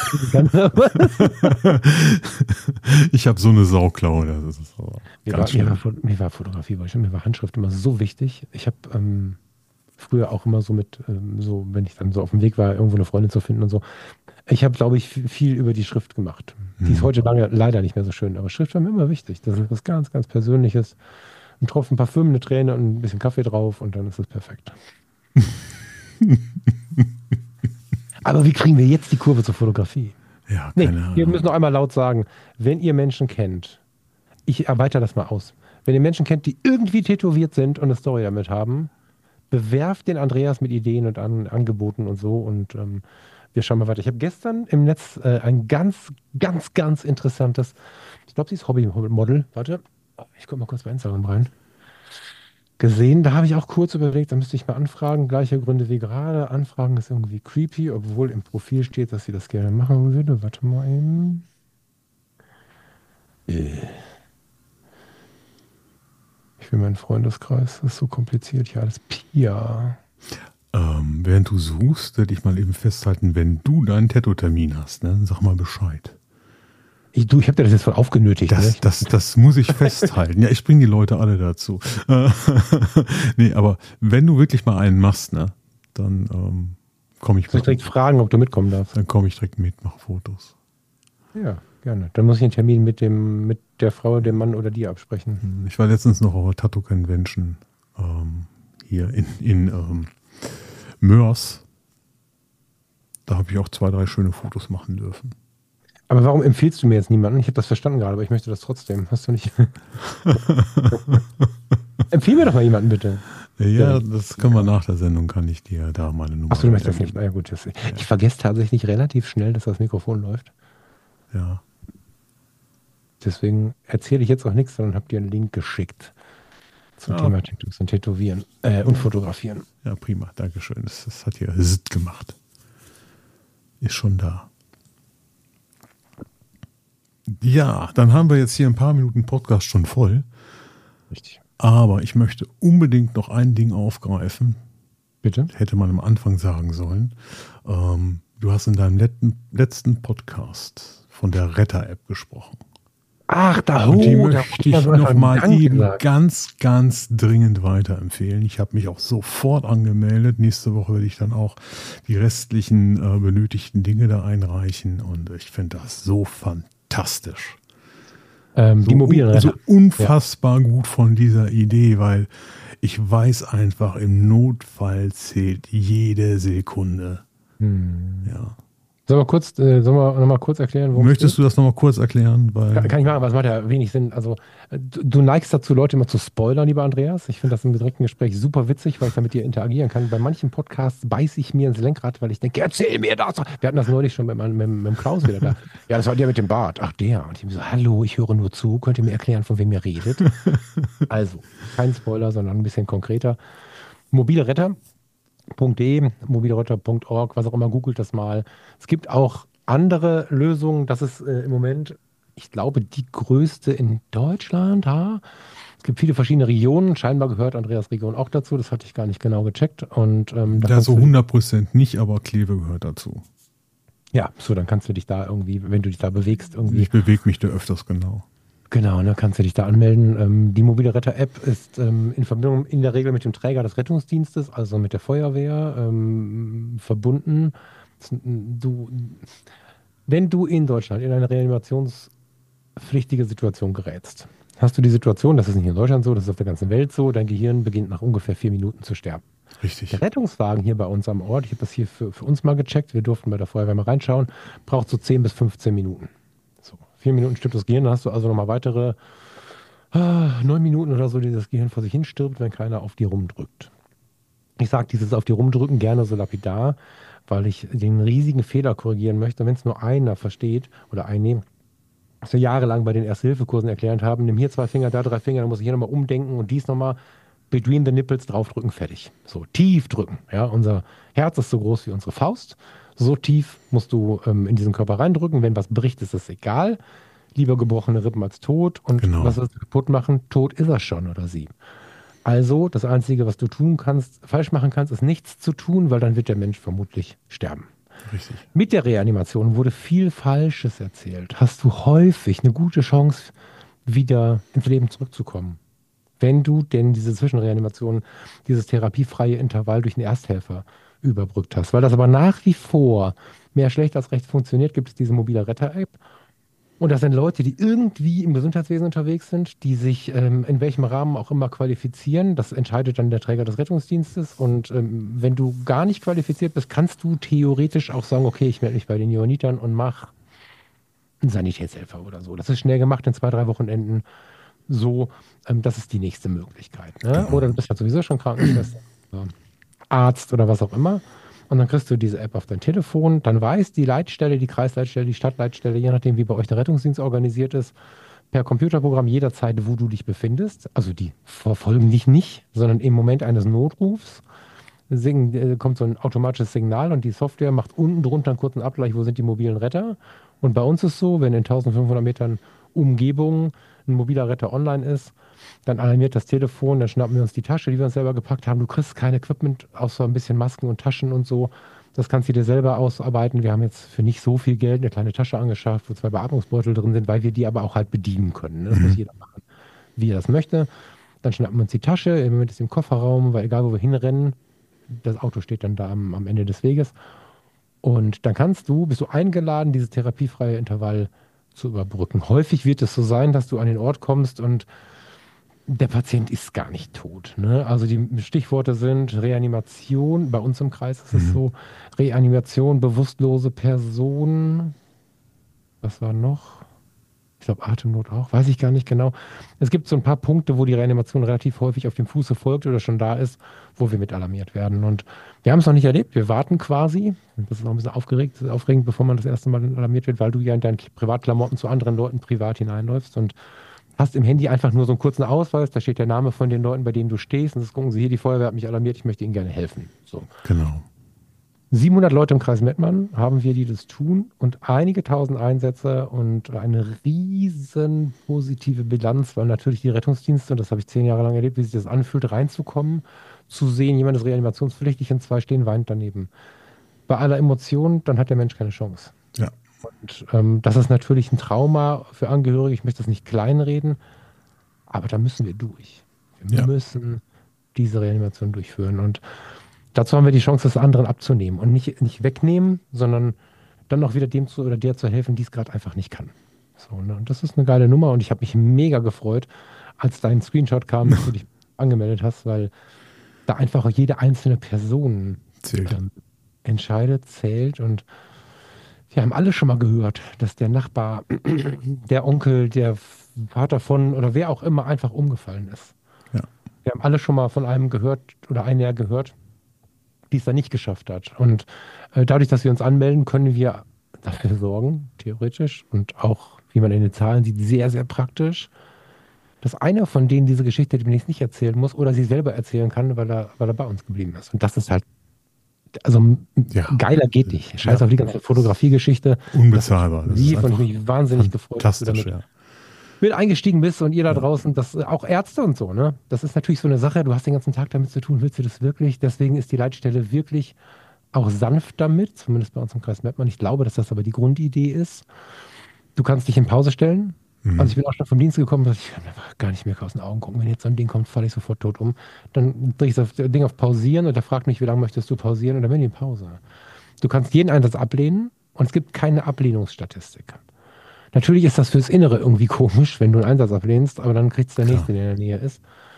Ich habe so eine Sauklaue. Das ist so mir war Fotografie, mir war Handschrift immer so wichtig. Ich habe früher auch immer so so, wenn ich dann so auf dem Weg war, irgendwo eine Freundin zu finden und so. Ich habe, glaube ich, viel über die Schrift gemacht. Die ist heute leider nicht mehr so schön, aber Schrift war mir immer wichtig. Das ist was ganz, ganz Persönliches. Ein Tropfen Parfüm, eine Träne und ein bisschen Kaffee drauf und dann ist es perfekt. Aber wie kriegen wir jetzt die Kurve zur Fotografie? Ja, keine Ahnung. Wir müssen noch einmal laut sagen, wenn ihr Menschen kennt, ich erweitere das mal aus, wenn ihr Menschen kennt, die irgendwie tätowiert sind und eine Story damit haben, bewerft den Andreas mit Ideen und Angeboten und so und wir schauen mal weiter. Ich habe gestern im Netz ein ganz, ganz, ganz interessantes, ich glaube, sie ist Hobbymodel, warte, ich gucke mal kurz bei Instagram rein, gesehen. Da habe ich auch kurz überlegt, da müsste ich mal anfragen. Gleiche Gründe wie gerade. Anfragen ist irgendwie creepy, obwohl im Profil steht, dass sie das gerne machen würde. Warte mal eben. Ich will meinen Freundeskreis. Das ist so kompliziert hier alles. Pia. Während du suchst, werde ich mal eben festhalten, wenn du deinen Tattoo-Termin hast, ne, sag mal Bescheid. Ich habe dir das jetzt voll aufgenötigt. Das muss ich festhalten. Ja, ich bringe die Leute alle dazu. Nee, aber wenn du wirklich mal einen machst, ne, dann komme ich. Soll ich direkt fragen, ob du mitkommen darfst? Dann komme ich direkt mit, mache Fotos. Ja, gerne. Dann muss ich einen Termin mit der Frau, dem Mann oder dir absprechen. Ich war letztens noch auf der Tattoo Convention hier in Mörs. Da habe ich auch 2, 3 schöne Fotos machen dürfen. Aber warum empfiehlst du mir jetzt niemanden? Ich habe das verstanden gerade, aber ich möchte das trotzdem. Hast du nicht? Empfiehl mir doch mal jemanden, bitte. Ja, das können wir nach der Sendung, kann ich dir da meine Nummer. Achso, du möchtest das nicht. Na ja, gut. Ich vergesse tatsächlich relativ schnell, dass das Mikrofon läuft. Ja. Deswegen erzähle ich jetzt auch nichts, sondern habe dir einen Link geschickt zum Thema Tattoos und Tätowieren und Fotografieren. Ja, prima. Dankeschön. Das hat hier Sitt gemacht. Ist schon da. Ja, dann haben wir jetzt hier ein paar Minuten Podcast schon voll. Richtig. Aber ich möchte unbedingt noch ein Ding aufgreifen. Bitte? Hätte man am Anfang sagen sollen. Du hast in deinem letzten Podcast von der Retter-App gesprochen. Ach, und die möchte ich nochmal eben ganz, ganz dringend weiterempfehlen. Ich habe mich auch sofort angemeldet. Nächste Woche werde ich dann auch die restlichen benötigten Dinge da einreichen. Und ich finde das so fantastisch. Die mobilen Retter. So unfassbar gut von dieser Idee, weil ich weiß einfach, im Notfall zählt jede Sekunde. Ja. Sollen wir nochmal kurz erklären, worum Möchtest du das nochmal kurz erklären? Weil kann ich machen, aber es macht ja wenig Sinn. Also du neigst dazu, Leute immer zu spoilern, lieber Andreas. Ich finde das im direkten Gespräch super witzig, weil ich da mit dir interagieren kann. Bei manchen Podcasts beiße ich mir ins Lenkrad, weil ich denke, erzähl mir das. Wir hatten das neulich schon mit Klaus wieder da. Ja, das war der mit dem Bart. Ach, der. Und ich so, hallo, ich höre nur zu. Könnt ihr mir erklären, von wem ihr redet? Also, kein Spoiler, sondern ein bisschen konkreter. Mobile Retter. .de, mobilretter.org, was auch immer, googelt das mal. Es gibt auch andere Lösungen. Das ist im Moment, ich glaube, die größte in Deutschland. Es gibt viele verschiedene Regionen. Scheinbar gehört Andreas Region auch dazu. Das hatte ich gar nicht genau gecheckt. Und da so 100% nicht, aber Kleve gehört dazu. Ja, so, dann kannst du dich da irgendwie, wenn du dich da bewegst, irgendwie. Ich bewege mich da öfters, genau. Genau, dann kannst du dich da anmelden. Die mobile Retter-App ist in Verbindung in der Regel mit dem Träger des Rettungsdienstes, also mit der Feuerwehr, verbunden. Wenn du in Deutschland in eine reanimationspflichtige Situation gerätst, hast du die Situation, das ist nicht in Deutschland so, das ist auf der ganzen Welt so, dein Gehirn beginnt nach ungefähr 4 Minuten zu sterben. Richtig. Der Rettungswagen hier bei uns am Ort, ich habe das hier für uns mal gecheckt, wir durften bei der Feuerwehr mal reinschauen, braucht so 10 bis 15 Minuten. 4 Minuten stirbt das Gehirn, dann hast du also nochmal weitere 9 Minuten oder so, die das Gehirn vor sich hin stirbt, wenn keiner auf die rumdrückt. Ich sage dieses auf die rumdrücken gerne so lapidar, weil ich den riesigen Fehler korrigieren möchte. Wenn es nur einer versteht oder eine, was wir jahrelang bei den Erste-Hilfe-Kursen erklärt haben, nimm hier 2 Finger, da 3 Finger, dann muss ich hier nochmal umdenken und dies nochmal between the nipples draufdrücken, fertig. So tief drücken. Ja, unser Herz ist so groß wie unsere Faust. So tief musst du in diesen Körper reindrücken. Wenn was bricht, ist es egal. Lieber gebrochene Rippen als tot. Und Genau. was willst du kaputt machen? Tot ist er schon oder sie. Also das Einzige, was du tun kannst, falsch machen kannst, ist nichts zu tun, weil dann wird der Mensch vermutlich sterben. Richtig. Mit der Reanimation wurde viel Falsches erzählt. Hast du häufig eine gute Chance, wieder ins Leben zurückzukommen. Wenn du denn diese Zwischenreanimation, dieses therapiefreie Intervall durch einen Ersthelfer überbrückt hast. Weil das aber nach wie vor mehr schlecht als recht funktioniert, gibt es diese mobile Retter-App. Und das sind Leute, die irgendwie im Gesundheitswesen unterwegs sind, die sich in welchem Rahmen auch immer qualifizieren. Das entscheidet dann der Träger des Rettungsdienstes. Und wenn du gar nicht qualifiziert bist, kannst du theoretisch auch sagen, okay, ich melde mich bei den Johannitern und mache einen Sanitätshelfer oder so. Das ist schnell gemacht in 2, 3 Wochenenden. So, das ist die nächste Möglichkeit. Ne? Genau. Oder du bist halt sowieso schon Krankenschwester, Arzt oder was auch immer. Und dann kriegst du diese App auf dein Telefon. Dann weiß die Leitstelle, die Kreisleitstelle, die Stadtleitstelle, je nachdem, wie bei euch der Rettungsdienst organisiert ist, per Computerprogramm jederzeit, wo du dich befindest. Also die verfolgen dich nicht, sondern im Moment eines Notrufs kommt so ein automatisches Signal und die Software macht unten drunter einen kurzen Abgleich, wo sind die mobilen Retter. Und bei uns ist so, wenn in 1500 Metern Umgebung ein mobiler Retter online ist, dann alarmiert das Telefon, dann schnappen wir uns die Tasche, die wir uns selber gepackt haben. Du kriegst kein Equipment, außer ein bisschen Masken und Taschen und so. Das kannst du dir selber ausarbeiten. Wir haben jetzt für nicht so viel Geld eine kleine Tasche angeschafft, wo 2 Beatmungsbeutel drin sind, weil wir die aber auch halt bedienen können. Ne? Das muss jeder machen, wie er das möchte. Dann schnappen wir uns die Tasche, im Moment ist im Kofferraum, weil egal wo wir hinrennen, das Auto steht dann da am Ende des Weges. Und dann bist du eingeladen, dieses therapiefreie Intervall zu überbrücken. Häufig wird es so sein, dass du an den Ort kommst und der Patient ist gar nicht tot. Ne? Also die Stichworte sind Reanimation, bei uns im Kreis ist es so, Reanimation, bewusstlose Person, was war noch? Ich glaube Atemnot auch, weiß ich gar nicht genau. Es gibt so ein paar Punkte, wo die Reanimation relativ häufig auf dem Fuße folgt oder schon da ist, wo wir mit alarmiert werden. Und wir haben es noch nicht erlebt, wir warten quasi. Das ist auch ein bisschen aufregend, bevor man das erste Mal alarmiert wird, weil du ja in deinen Privatklamotten zu anderen Leuten privat hineinläufst und hast im Handy einfach nur so einen kurzen Ausweis, da steht der Name von den Leuten, bei denen du stehst und das gucken sie hier, die Feuerwehr hat mich alarmiert, ich möchte ihnen gerne helfen. So. Genau. 700 Leute im Kreis Mettmann haben wir, die das tun und einige tausend Einsätze und eine riesen positive Bilanz, weil natürlich die Rettungsdienste, und das habe ich 10 Jahre lang erlebt, wie sich das anfühlt, reinzukommen, zu sehen, jemand ist reanimationspflichtig und 2 stehen weinend daneben. Bei aller Emotion, dann hat der Mensch keine Chance. Ja. Und das ist natürlich ein Trauma für Angehörige. Ich möchte das nicht kleinreden, aber da müssen wir durch. Wir müssen diese Reanimation durchführen. Und dazu haben wir die Chance, das anderen abzunehmen und nicht wegnehmen, sondern dann auch wieder dem oder der zu helfen, die es gerade einfach nicht kann. So, ne? Und das ist eine geile Nummer und ich habe mich mega gefreut, als dein Screenshot kam, dass du dich angemeldet hast, weil da einfach jede einzelne Person entscheidet, zählt und wir haben alle schon mal gehört, dass der Nachbar, der Onkel, der Vater von oder wer auch immer einfach umgefallen ist. Ja. Wir haben alle schon mal von einem gehört oder einer gehört, die es da nicht geschafft hat. Und dadurch, dass wir uns anmelden, können wir dafür sorgen, theoretisch und auch, wie man in den Zahlen sieht, sehr, sehr praktisch, dass einer von denen diese Geschichte demnächst nicht erzählen muss oder sie selber erzählen kann, weil er bei uns geblieben ist. Und das ist halt also geiler geht nicht. Scheiß auf die ganze Fotografiegeschichte. Unbezahlbar. Das ist und mich wahnsinnig gefreut, dass du damit mit eingestiegen bist und ihr da draußen, das auch Ärzte und so, ne? Das ist natürlich so eine Sache, du hast den ganzen Tag damit zu tun, willst du das wirklich? Deswegen ist die Leitstelle wirklich auch sanft damit, zumindest bei uns im Kreis Mettmann. Ich glaube, dass das aber die Grundidee ist. Du kannst dich in Pause stellen. Also ich bin auch schon vom Dienst gekommen, dass ich kann einfach gar nicht mehr aus den Augen gucken. Wenn jetzt so ein Ding kommt, falle ich sofort tot um. Dann drehe ich das Ding auf Pausieren und der fragt mich, wie lange möchtest du pausieren? Und dann bin ich in Pause. Du kannst jeden Einsatz ablehnen und es gibt keine Ablehnungsstatistik. Natürlich ist das fürs Innere irgendwie komisch, wenn du einen Einsatz ablehnst, aber dann kriegst du der Nächste, der in der Nähe ist.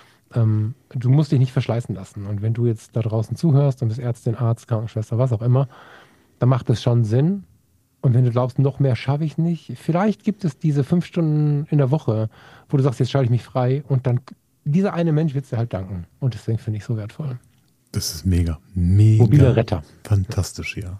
Du musst dich nicht verschleißen lassen. Und wenn du jetzt da draußen zuhörst und bist Ärztin, Arzt, Krankenschwester, was auch immer, dann macht es schon Sinn. Und wenn du glaubst, noch mehr schaffe ich nicht, vielleicht gibt es diese 5 Stunden in der Woche, wo du sagst, jetzt schalte ich mich frei und dann dieser eine Mensch wird dir halt danken. Und deswegen finde ich es so wertvoll. Das ist mega, mega. Mobile Retter. Fantastisch, ja.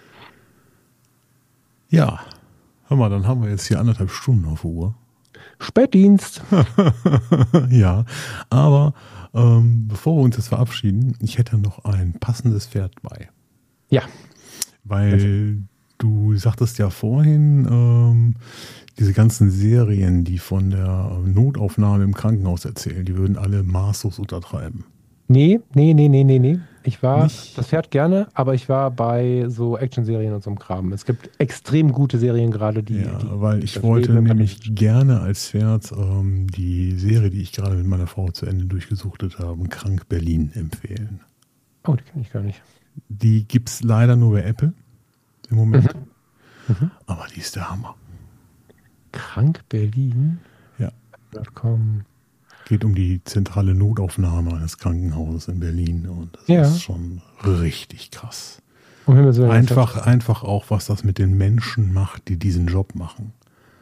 Ja, hör mal, dann haben wir jetzt hier 1,5 Stunden auf der Uhr. Spätdienst. Ja, aber bevor wir uns jetzt verabschieden, ich hätte noch ein passendes Pferd bei. Ja. Weil du sagtest ja vorhin, diese ganzen Serien, die von der Notaufnahme im Krankenhaus erzählen, die würden alle maßlos untertreiben. Nee. Ich war, das fährt gerne, aber ich war bei so Action-Serien und so einem Kram. Es gibt extrem gute Serien gerade, die. Weil ich wollte nämlich gerne als Pferd die Serie, die ich gerade mit meiner Frau zu Ende durchgesuchtet habe, Krank Berlin empfehlen. Oh, die kenne ich gar nicht. Die gibt es leider nur bei Apple im Moment. Aber die ist der Hammer. Krank Berlin? Ja. .com. Geht um die zentrale Notaufnahme eines Krankenhauses in Berlin und das ist schon richtig krass. Einfach auch, was das mit den Menschen macht, die diesen Job machen.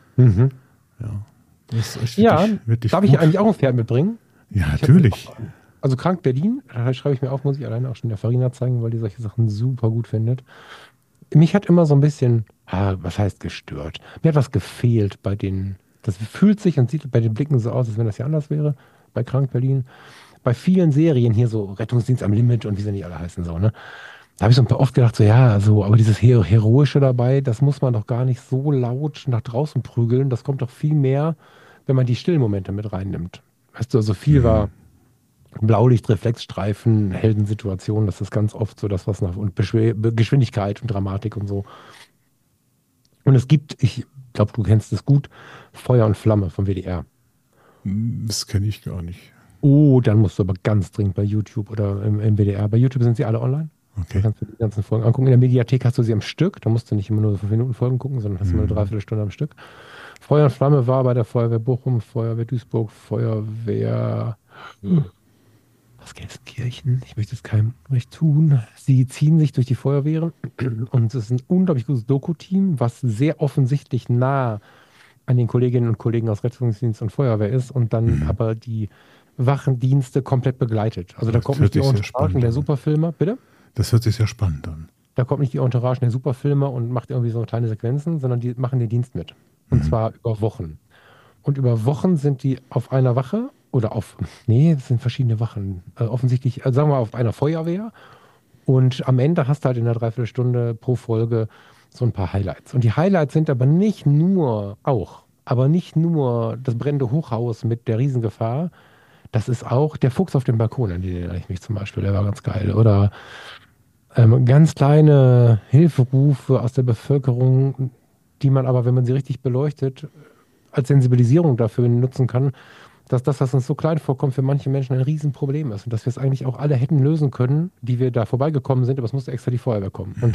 Ja, das ist wirklich darf ich eigentlich auch ein Pferd mitbringen? Ja, natürlich. Also Krank Berlin, da schreibe ich mir auf, muss ich alleine auch schon der Farina zeigen, weil die solche Sachen super gut findet. Mich hat immer so ein bisschen, was heißt gestört? Mir hat was gefehlt bei den. Das fühlt sich und sieht bei den Blicken so aus, als wenn das hier anders wäre, bei Krank Berlin. Bei vielen Serien hier so Rettungsdienst am Limit und wie sie nicht alle heißen, so, ne? Da habe ich so oft gedacht, aber dieses Heroische dabei, das muss man doch gar nicht so laut nach draußen prügeln. Das kommt doch viel mehr, wenn man die Stillmomente mit reinnimmt. Weißt du, also viel war Blaulicht, Reflexstreifen, Heldensituationen, das ist ganz oft so das, was nach, und Geschwindigkeit und Dramatik und so. Und es gibt, ich glaube, du kennst es gut, Feuer und Flamme vom WDR. Das kenne ich gar nicht. Oh, dann musst du aber ganz dringend bei YouTube oder im WDR. Bei YouTube sind sie alle online. Okay. Da kannst du die ganzen Folgen angucken. In der Mediathek hast du sie am Stück. Da musst du nicht immer nur 5 Minuten Folgen gucken, sondern hast immer eine Dreiviertelstunde am Stück. Feuer und Flamme war bei der Feuerwehr Bochum, Feuerwehr Duisburg, Feuerwehr Gelsenkirchen. Ich möchte es keinem recht tun. Sie ziehen sich durch die Feuerwehren und es ist ein unglaublich gutes Doku-Team, was sehr offensichtlich nah an den Kolleginnen und Kollegen aus Rettungsdienst und Feuerwehr ist und dann aber die Wachendienste komplett begleitet. Also da kommt nicht die Entourage der Superfilmer, bitte? Das hört sich sehr spannend an. Da kommt nicht die Entourage der Superfilmer und macht irgendwie so kleine Sequenzen, sondern die machen den Dienst mit. Und zwar über Wochen. Und über Wochen sind die auf einer Wache es sind verschiedene Wachen. Offensichtlich, sagen wir mal, auf einer Feuerwehr. Und am Ende hast du halt in der Dreiviertelstunde pro Folge so ein paar Highlights. Und die Highlights sind aber nicht nur das brennende Hochhaus mit der Riesengefahr. Das ist auch der Fuchs auf dem Balkon, an den erinnere ich mich zum Beispiel. Der war ganz geil. Oder ganz kleine Hilferufe aus der Bevölkerung, die man aber, wenn man sie richtig beleuchtet, als Sensibilisierung dafür nutzen kann, dass das, was uns so klein vorkommt, für manche Menschen ein Riesenproblem ist und dass wir es eigentlich auch alle hätten lösen können, die wir da vorbeigekommen sind, aber es musste extra die Feuerwehr kommen. Und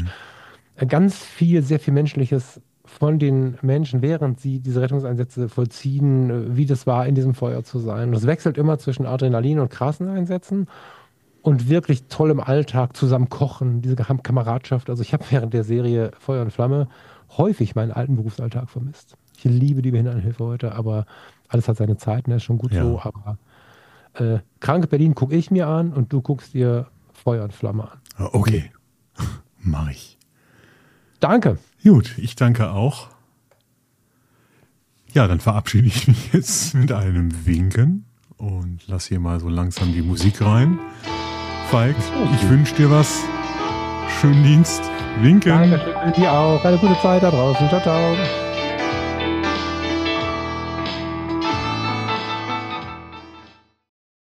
sehr viel Menschliches von den Menschen, während sie diese Rettungseinsätze vollziehen, wie das war, in diesem Feuer zu sein. Und es wechselt immer zwischen Adrenalin und krassen Einsätzen und wirklich tollem Alltag, zusammen kochen, diese Kameradschaft. Also ich habe während der Serie Feuer und Flamme häufig meinen alten Berufsalltag vermisst. Ich liebe die Behindertenhilfe heute, aber alles hat seine Zeit, ne? Ist schon gut so. Aber Krank Berlin gucke ich mir an und du guckst dir Feuer und Flamme an. Okay, mach ich. Danke. Gut, ich danke auch. Ja, dann verabschiede ich mich jetzt mit einem Winken und lass hier mal so langsam die Musik rein. Falk, ich wünsche dir was. Schönen Dienst. Winken. Danke, dir auch. Eine gute Zeit da draußen. Ciao, ciao.